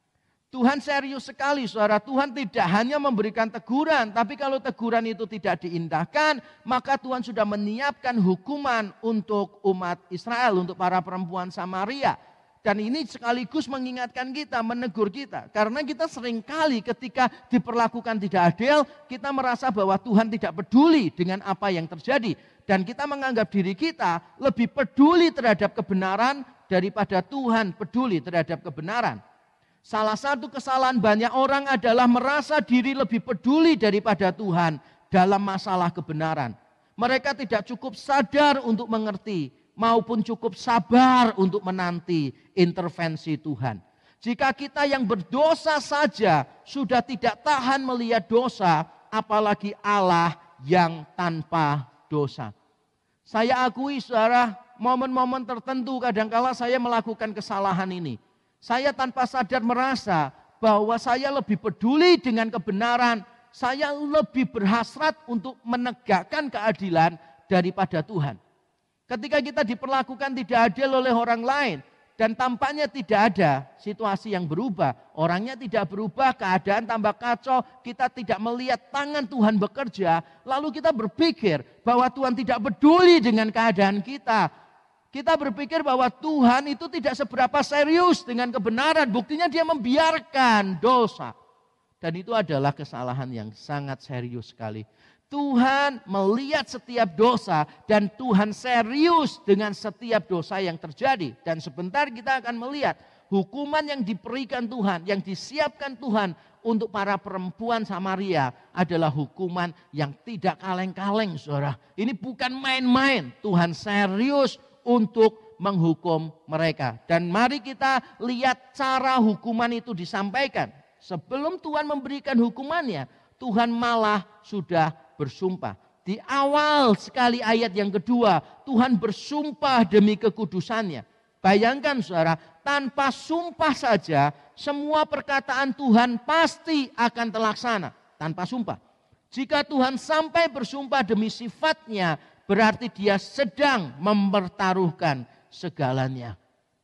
Tuhan serius sekali, saudara. Tuhan tidak hanya memberikan teguran, tapi kalau teguran itu tidak diindahkan, maka Tuhan sudah menyiapkan hukuman untuk umat Israel, untuk para perempuan Samaria. Dan ini sekaligus mengingatkan kita, menegur kita. Karena kita seringkali ketika diperlakukan tidak adil, kita merasa bahwa Tuhan tidak peduli dengan apa yang terjadi. Dan kita menganggap diri kita lebih peduli terhadap kebenaran daripada Tuhan peduli terhadap kebenaran. Salah satu kesalahan banyak orang adalah merasa diri lebih peduli daripada Tuhan dalam masalah kebenaran. Mereka tidak cukup sadar untuk mengerti maupun cukup sabar untuk menanti intervensi Tuhan. Jika kita yang berdosa saja sudah tidak tahan melihat dosa, apalagi Allah yang tanpa dosa. Saya akui, saudara, momen-momen tertentu kadangkala saya melakukan kesalahan ini. Saya tanpa sadar merasa bahwa saya lebih peduli dengan kebenaran. Saya lebih berhasrat untuk menegakkan keadilan daripada Tuhan. Ketika kita diperlakukan tidak adil oleh orang lain dan tampaknya tidak ada situasi yang berubah. Orangnya tidak berubah, keadaan tambah kacau. Kita tidak melihat tangan Tuhan bekerja. Lalu kita berpikir bahwa Tuhan tidak peduli dengan keadaan kita. Kita berpikir bahwa Tuhan itu tidak seberapa serius dengan kebenaran. Buktinya dia membiarkan dosa. Dan itu adalah kesalahan yang sangat serius sekali. Tuhan melihat setiap dosa dan Tuhan serius dengan setiap dosa yang terjadi. Dan sebentar kita akan melihat hukuman yang diberikan Tuhan, yang disiapkan Tuhan untuk para perempuan Samaria adalah hukuman yang tidak kaleng-kaleng, saudara. Ini bukan main-main. Tuhan serius untuk menghukum mereka. Dan mari kita lihat cara hukuman itu disampaikan. Sebelum Tuhan memberikan hukumannya, Tuhan malah sudah bersumpah. Di awal sekali ayat yang kedua, Tuhan bersumpah demi kekudusannya. Bayangkan, saudara, tanpa sumpah saja, semua perkataan Tuhan pasti akan terlaksana. Tanpa sumpah. Jika Tuhan sampai bersumpah demi sifatnya, berarti dia sedang mempertaruhkan segalanya.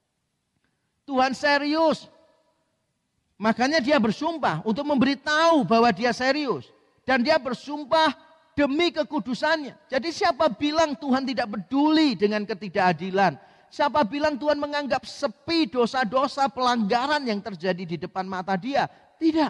Tuhan serius. Makanya dia bersumpah untuk memberitahu bahwa dia serius. Dan dia bersumpah demi kekudusannya. Jadi siapa bilang Tuhan tidak peduli dengan ketidakadilan? Siapa bilang Tuhan menganggap sepi dosa-dosa pelanggaran yang terjadi di depan mata dia? Tidak.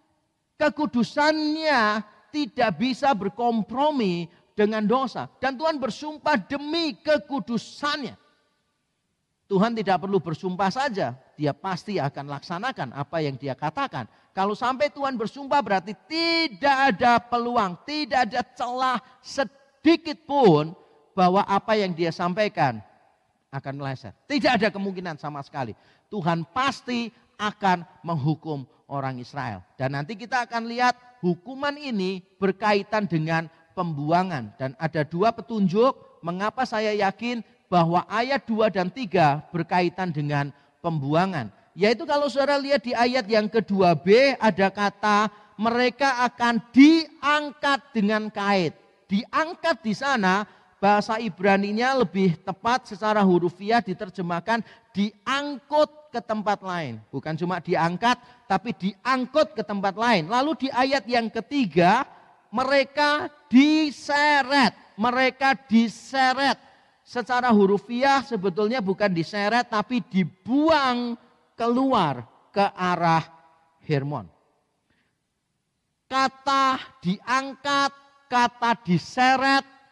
Kekudusannya tidak bisa berkompromi dengan dosa. Dan Tuhan bersumpah demi kekudusannya. Tuhan tidak perlu bersumpah saja. Dia pasti akan laksanakan apa yang dia katakan. Kalau sampai Tuhan bersumpah berarti tidak ada peluang. Tidak ada celah sedikit pun bahwa apa yang dia sampaikan akan meleset. Tidak ada kemungkinan sama sekali. Tuhan pasti akan menghukum orang Israel. Dan nanti kita akan lihat hukuman ini berkaitan dengan pembuangan. Dan ada dua petunjuk mengapa saya yakin bahwa ayat 2 dan 3 berkaitan dengan pembuangan. Yaitu kalau saudara lihat di ayat yang kedua B ada kata mereka akan diangkat dengan kait. Diangkat di sana bahasa Ibraninya lebih tepat secara hurufiah diterjemahkan diangkut ke tempat lain. Bukan cuma diangkat tapi diangkut ke tempat lain. Lalu di ayat yang ketiga mereka diseret. Mereka diseret. Secara hurufiah sebetulnya bukan diseret tapi dibuang keluar ke arah Hermon. Kata diangkat, kata diseret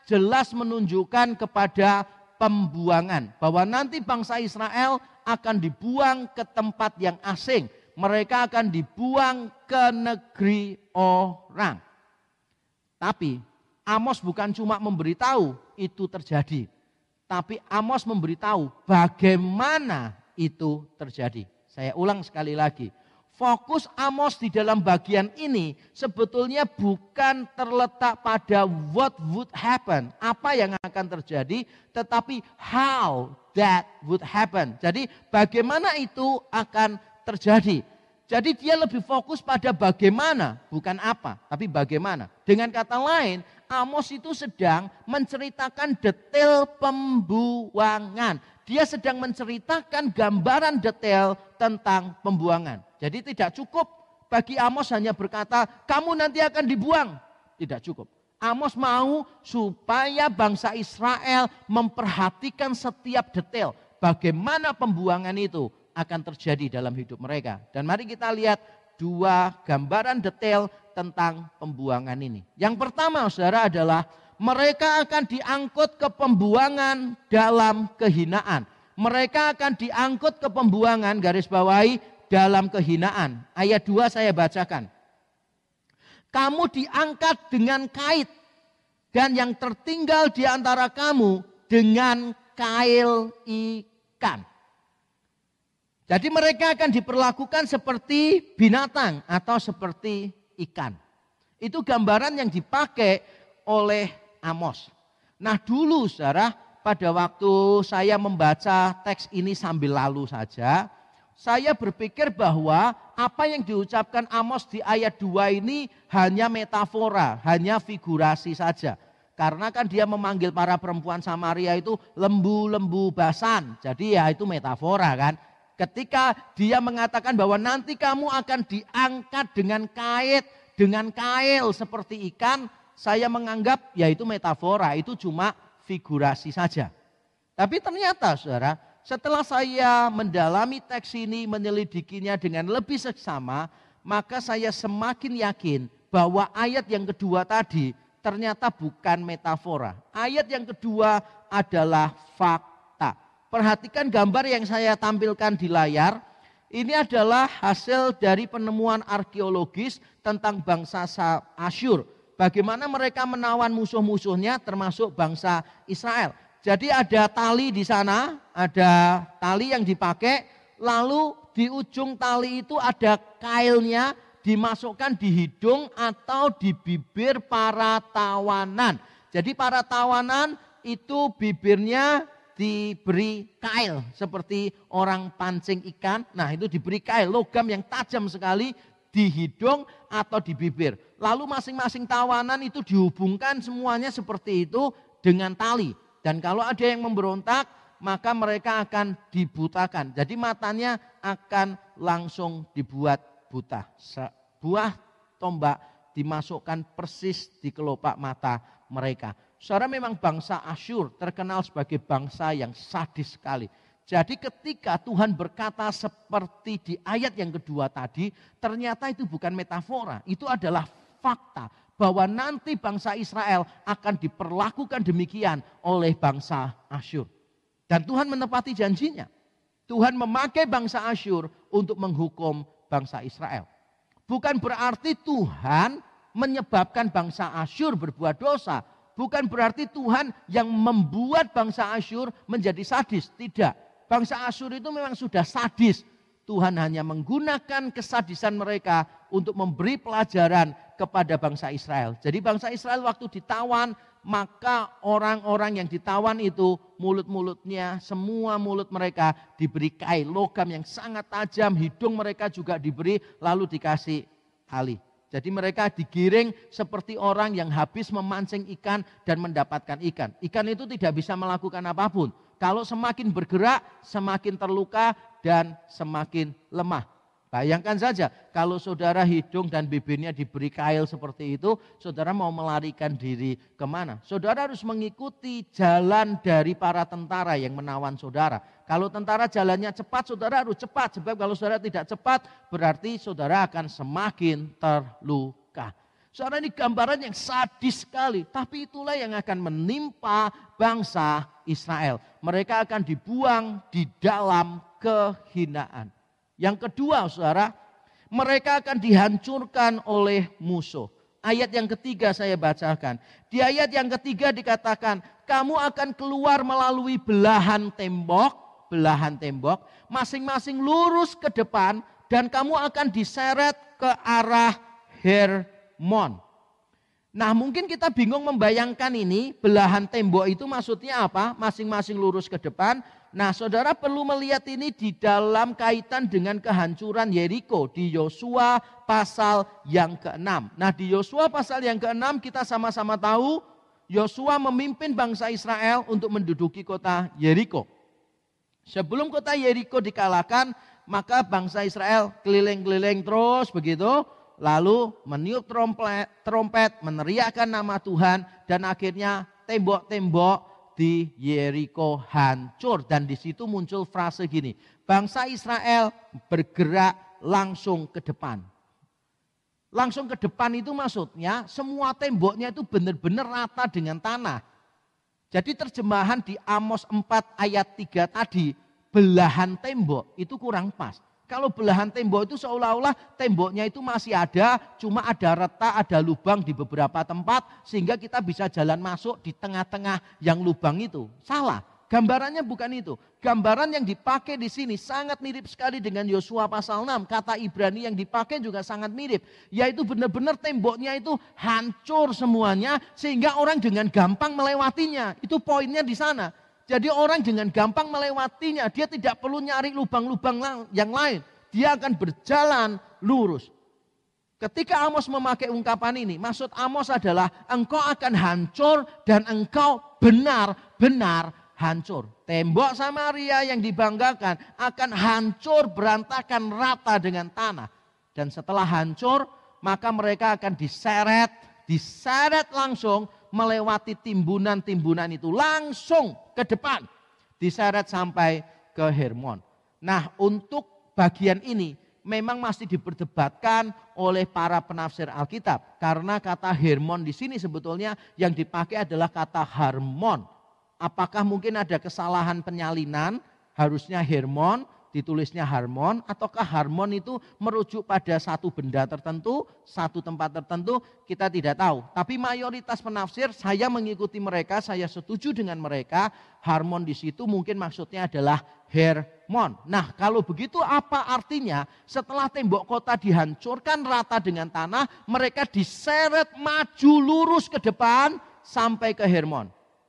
jelas menunjukkan kepada pembuangan. Bahwa nanti bangsa Israel akan dibuang ke tempat yang asing. Mereka akan dibuang ke negeri orang. Tapi Amos bukan cuma memberitahu itu terjadi. Tapi Amos memberitahu bagaimana itu terjadi. Saya ulang sekali lagi. Fokus Amos di dalam bagian ini sebetulnya bukan terletak pada what would happen. Apa yang akan terjadi. Tetapi how that would happen. Jadi bagaimana itu akan terjadi. Jadi dia lebih fokus pada bagaimana. Bukan apa. Tapi bagaimana. Dengan kata lain. Amos itu sedang menceritakan detail pembuangan. Dia sedang menceritakan gambaran detail tentang pembuangan. Jadi tidak cukup bagi Amos hanya berkata, kamu nanti akan dibuang. Tidak cukup. Amos mau supaya bangsa Israel memperhatikan setiap detail. Bagaimana pembuangan itu akan terjadi dalam hidup mereka. Dan mari kita lihat dua gambaran detail tentang pembuangan ini. Yang pertama saudara adalah mereka akan diangkut ke pembuangan dalam kehinaan. Mereka akan diangkut ke pembuangan, garis bawahi, dalam kehinaan. Ayat 2 saya bacakan. Kamu diangkat dengan kait dan yang tertinggal di antara kamu dengan kail ikan. Jadi mereka akan diperlakukan seperti binatang atau seperti ikan. Itu gambaran yang dipakai oleh Amos. Nah dulu saudara, pada waktu saya membaca teks ini sambil lalu saja, saya berpikir bahwa apa yang diucapkan Amos di ayat 2 ini hanya metafora, hanya figurasi saja. Karena kan dia memanggil para perempuan Samaria itu lembu-lembu basan. Jadi ya itu metafora kan. Ketika dia mengatakan bahwa nanti kamu akan diangkat dengan kait, dengan kail seperti ikan, saya menganggap ya itu metafora, itu cuma figurasi saja. Tapi ternyata saudara, setelah saya mendalami teks ini, menyelidikinya dengan lebih seksama, maka saya semakin yakin bahwa ayat yang kedua tadi ternyata bukan metafora. Ayat yang kedua adalah fakta. Perhatikan gambar yang saya tampilkan di layar. Ini adalah hasil dari penemuan arkeologis tentang bangsa Asyur. Bagaimana mereka menawan musuh-musuhnya termasuk bangsa Israel. Jadi ada tali di sana, ada tali yang dipakai. Lalu di ujung tali itu ada kailnya dimasukkan di hidung atau di bibir para tawanan. Jadi para tawanan itu bibirnya diberi kail seperti orang pancing ikan. Nah itu diberi kail, logam yang tajam sekali di hidung atau di bibir. Lalu masing-masing tawanan itu dihubungkan semuanya seperti itu dengan tali. Dan kalau ada yang memberontak maka mereka akan dibutakan. Jadi matanya akan langsung dibuat buta. Sebuah tombak dimasukkan persis di kelopak mata mereka. Saudara, memang bangsa Asyur terkenal sebagai bangsa yang sadis sekali. Jadi ketika Tuhan berkata seperti di ayat yang kedua tadi, ternyata itu bukan metafora, itu adalah fakta. Bahwa nanti bangsa Israel akan diperlakukan demikian oleh bangsa Asyur. Dan Tuhan menepati janjinya. Tuhan memakai bangsa Asyur untuk menghukum bangsa Israel. Bukan berarti Tuhan menyebabkan bangsa Asyur berbuat dosa. Bukan berarti Tuhan yang membuat bangsa Asyur menjadi sadis. Tidak. Bangsa Asyur itu memang sudah sadis. Tuhan hanya menggunakan kesadisan mereka untuk memberi pelajaran kepada bangsa Israel. Jadi bangsa Israel waktu ditawan, maka orang-orang yang ditawan itu mulut-mulutnya, semua mulut mereka diberi kail logam yang sangat tajam. Hidung mereka juga diberi lalu dikasih tali. Jadi mereka digiring seperti orang yang habis memancing ikan dan mendapatkan ikan. Ikan itu tidak bisa melakukan apapun. Kalau semakin bergerak, semakin terluka dan semakin lemah. Bayangkan saja kalau saudara hidung dan bibirnya diberi kail seperti itu, saudara mau melarikan diri kemana? Saudara harus mengikuti jalan dari para tentara yang menawan saudara. Kalau tentara jalannya cepat, saudara harus cepat. Sebab kalau saudara tidak cepat, berarti saudara akan semakin terluka. Saudara, ini gambaran yang sadis sekali. Tapi itulah yang akan menimpa bangsa Israel. Mereka akan dibuang di dalam kehinaan. Yang kedua, saudara, mereka akan dihancurkan oleh musuh. Ayat yang ketiga saya bacakan. Di ayat yang ketiga dikatakan, kamu akan keluar melalui belahan tembok, masing-masing lurus ke depan, dan kamu akan diseret ke arah Hermon. Nah, mungkin kita bingung membayangkan ini, belahan tembok itu maksudnya apa? Masing-masing lurus ke depan. Nah, saudara perlu melihat ini di dalam kaitan dengan kehancuran Yeriko di Yosua pasal yang ke-6. Nah, di Yosua pasal yang ke-6 kita sama-sama tahu Yosua memimpin bangsa Israel untuk menduduki kota Yeriko. Sebelum kota Yeriko dikalahkan, maka bangsa Israel keliling-keliling terus begitu, lalu meniup trompet, meneriakkan nama Tuhan, dan akhirnya tembok-tembok di Yeriko hancur. Dan di situ muncul frase gini, bangsa Israel bergerak langsung ke depan. Langsung ke depan itu maksudnya semua temboknya itu benar-benar rata dengan tanah. Jadi terjemahan di Amos 4 ayat 3 tadi, belahan tembok itu kurang pas. Kalau belahan tembok itu seolah-olah temboknya itu masih ada, cuma ada retak, ada lubang di beberapa tempat, sehingga kita bisa jalan masuk di tengah-tengah yang lubang itu. Salah, gambarannya bukan itu. Gambaran yang dipakai di sini sangat mirip sekali dengan Yosua pasal 6. Kata Ibrani yang dipakai juga sangat mirip. Yaitu benar-benar temboknya itu hancur semuanya, sehingga orang dengan gampang melewatinya. Itu poinnya di sana. Jadi orang dengan gampang melewatinya, dia tidak perlu nyari lubang-lubang yang lain. Dia akan berjalan lurus. Ketika Amos memakai ungkapan ini, maksud Amos adalah engkau akan hancur dan engkau benar-benar hancur. Tembok Samaria yang dibanggakan akan hancur berantakan rata dengan tanah. Dan setelah hancur, maka mereka akan diseret langsung melewati timbunan-timbunan itu langsung ke depan. Diseret sampai ke Hermon. Nah, untuk bagian ini memang masih diperdebatkan oleh para penafsir Alkitab. Karena kata Hermon di sini sebetulnya yang dipakai adalah kata Harmon. Apakah mungkin ada kesalahan penyalinan, harusnya Hermon, ditulisnya Harmon, ataukah Harmon itu merujuk pada satu benda tertentu, satu tempat tertentu, kita tidak tahu. Tapi mayoritas penafsir, saya mengikuti mereka, saya setuju dengan mereka, Harmon di situ mungkin maksudnya adalah Hermon. Nah, kalau begitu apa artinya? Setelah tembok kota dihancurkan rata dengan tanah, mereka diseret maju lurus ke depan sampai ke Hermon.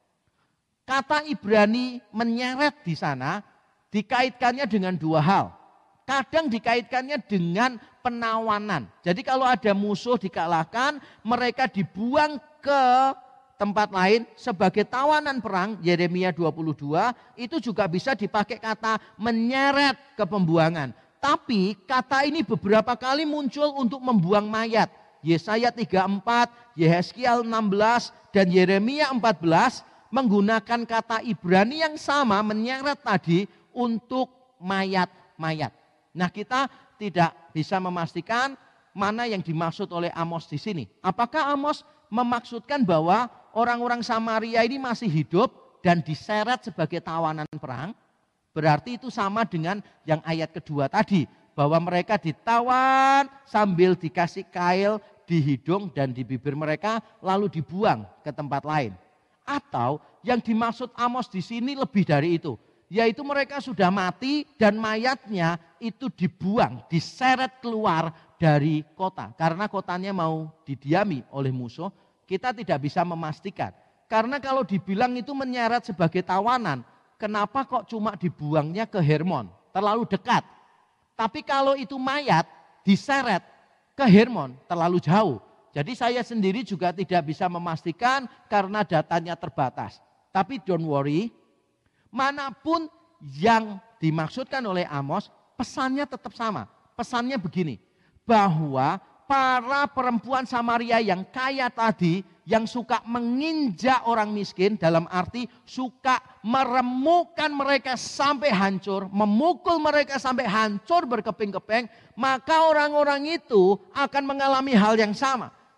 Kata Ibrani menyeret di sana dikaitkannya dengan dua hal. Kadang dikaitkannya dengan penawanan. Jadi kalau ada musuh dikalahkan, mereka dibuang ke tempat lain sebagai tawanan perang. Yeremia 22 itu juga bisa dipakai kata menyeret ke pembuangan. Tapi kata ini beberapa kali muncul untuk membuang mayat. Yesaya 34, Yehezkiel 16, dan Yeremia 14 menggunakan kata Ibrani yang sama menyeret tadi untuk mayat-mayat. Nah, kita tidak bisa memastikan mana yang dimaksud oleh Amos di sini. Apakah Amos memaksudkan bahwa orang-orang Samaria ini masih hidup dan diseret sebagai tawanan perang? Berarti itu sama dengan yang ayat kedua tadi, bahwa mereka ditawan sambil dikasih kail di hidung dan di bibir mereka lalu dibuang ke tempat lain. Atau yang dimaksud Amos di sini lebih dari itu, yaitu mereka sudah mati dan mayatnya itu dibuang, diseret keluar dari kota. Karena kotanya mau didiami oleh musuh, kita tidak bisa memastikan. Karena kalau dibilang itu menyeret sebagai tawanan, kenapa kok cuma dibuangnya ke Hermon? Terlalu dekat. Tapi kalau itu mayat diseret ke Hermon, terlalu jauh. Jadi saya sendiri juga tidak bisa memastikan karena datanya terbatas. Tapi don't worry, manapun yang dimaksudkan oleh Amos, pesannya tetap sama. Pesannya begini, bahwa para perempuan Samaria yang kaya tadi, yang suka menginjak orang miskin, dalam arti suka meremukkan mereka sampai hancur, memukul mereka sampai hancur berkeping-keping, maka orang-orang itu akan mengalami hal yang sama.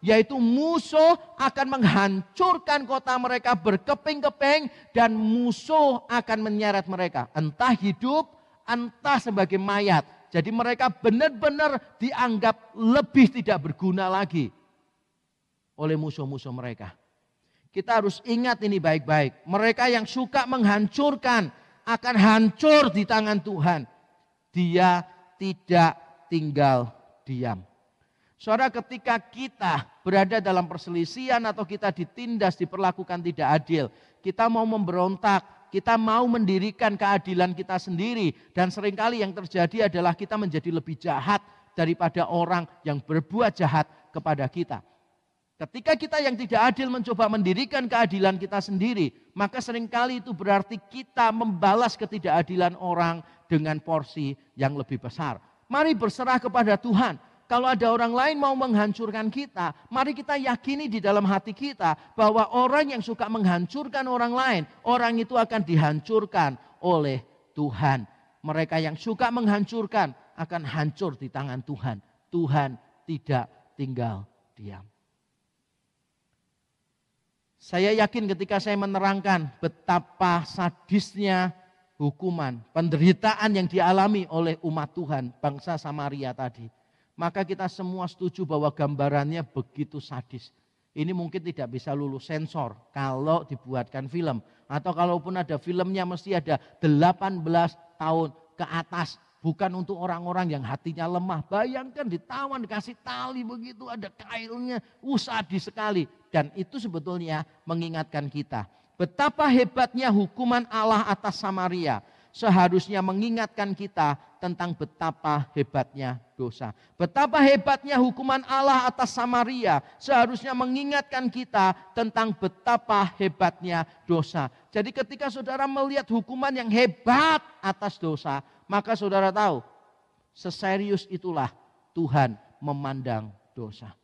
yaitu musuh akan menghancurkan kota mereka berkeping-keping dan musuh akan menyeret mereka. Entah hidup, entah sebagai mayat. Jadi mereka benar-benar dianggap lebih tidak berguna lagi oleh musuh-musuh mereka. Kita harus ingat ini baik-baik. Mereka yang suka menghancurkan akan hancur di tangan Tuhan. Dia tidak tinggal diam. Saudara, ketika kita berada dalam perselisihan atau kita ditindas, diperlakukan tidak adil, kita mau memberontak, kita mau mendirikan keadilan kita sendiri, dan seringkali yang terjadi adalah kita menjadi lebih jahat daripada orang yang berbuat jahat kepada kita. Ketika kita yang tidak adil mencoba mendirikan keadilan kita sendiri, maka seringkali itu berarti kita membalas ketidakadilan orang dengan porsi yang lebih besar. Mari berserah kepada Tuhan. Kalau ada orang lain mau menghancurkan kita, mari kita yakini di dalam hati kita bahwa orang yang suka menghancurkan orang lain, orang itu akan dihancurkan oleh Tuhan. Mereka yang suka menghancurkan akan hancur di tangan Tuhan. Tuhan tidak tinggal diam. Saya yakin ketika saya menerangkan betapa sadisnya hukuman, penderitaan yang dialami oleh umat Tuhan, bangsa Samaria tadi. Maka kita semua setuju bahwa gambarannya begitu sadis. Ini mungkin tidak bisa lulus sensor kalau dibuatkan film. Atau kalaupun ada filmnya mesti ada 18 tahun ke atas. Bukan untuk orang-orang yang hatinya lemah. Bayangkan ditawan, dikasih tali begitu, ada kailnya. Sadis sekali. Dan itu sebetulnya mengingatkan kita. Betapa hebatnya hukuman Allah atas Samaria. Seharusnya mengingatkan kita tentang betapa hebatnya dosa. Betapa hebatnya hukuman Allah atas Samaria. Seharusnya mengingatkan kita tentang betapa hebatnya dosa. Jadi ketika saudara melihat hukuman yang hebat atas dosa, maka saudara tahu, seserius itulah Tuhan memandang dosa.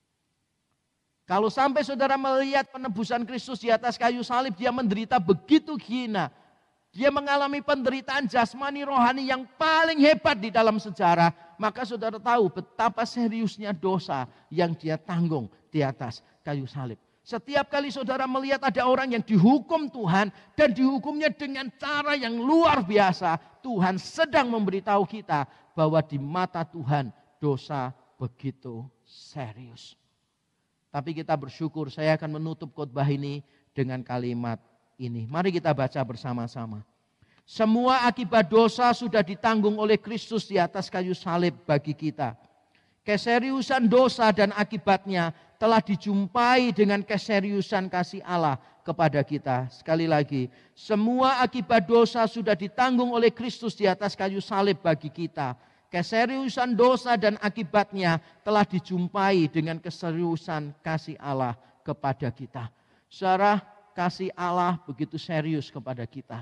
Kalau sampai saudara melihat penebusan Kristus di atas kayu salib, dia menderita begitu hina. Dia mengalami penderitaan jasmani rohani yang paling hebat di dalam sejarah. Maka saudara tahu betapa seriusnya dosa yang dia tanggung di atas kayu salib. Setiap kali saudara melihat ada orang yang dihukum Tuhan dan dihukumnya dengan cara yang luar biasa, Tuhan sedang memberitahu kita bahwa di mata Tuhan dosa begitu serius. Tapi kita bersyukur, saya akan menutup khotbah ini dengan kalimat ini. Mari kita baca bersama-sama. Semua akibat dosa sudah ditanggung oleh Kristus di atas kayu salib bagi kita. Keseriusan dosa dan akibatnya telah dijumpai dengan keseriusan kasih Allah kepada kita. Sekali lagi, semua akibat dosa sudah ditanggung oleh Kristus di atas kayu salib bagi kita. Keseriusan dosa dan akibatnya telah dijumpai dengan keseriusan kasih Allah kepada kita. Saudara, kasih Allah begitu serius kepada kita.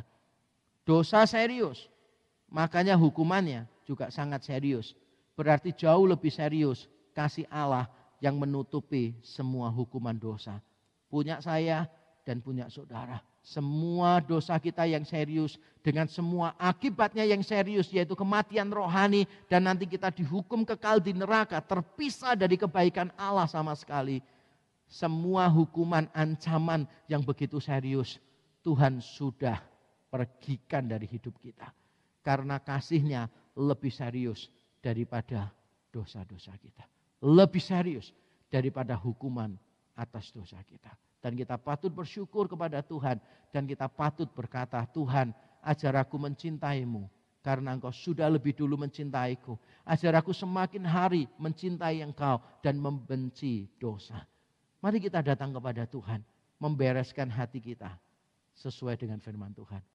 Dosa serius, makanya hukumannya juga sangat serius. Berarti jauh lebih serius kasih Allah yang menutupi semua hukuman dosa. Punya saya dan punya saudara. Semua dosa kita yang serius dengan semua akibatnya yang serius, yaitu kematian rohani dan nanti kita dihukum kekal di neraka, terpisah dari kebaikan Allah sama sekali. Semua hukuman ancaman yang begitu serius Tuhan sudah pergikan dari hidup kita. Karena kasih-Nya lebih serius daripada dosa-dosa kita. Lebih serius daripada hukuman atas dosa kita. Dan kita patut bersyukur kepada Tuhan. Dan kita patut berkata, Tuhan, ajar aku mencintai-Mu. Karena Engkau sudah lebih dulu mencintaiku. Ajar aku semakin hari mencintai Engkau dan membenci dosa. Mari kita datang kepada Tuhan. Membereskan hati kita sesuai dengan firman Tuhan.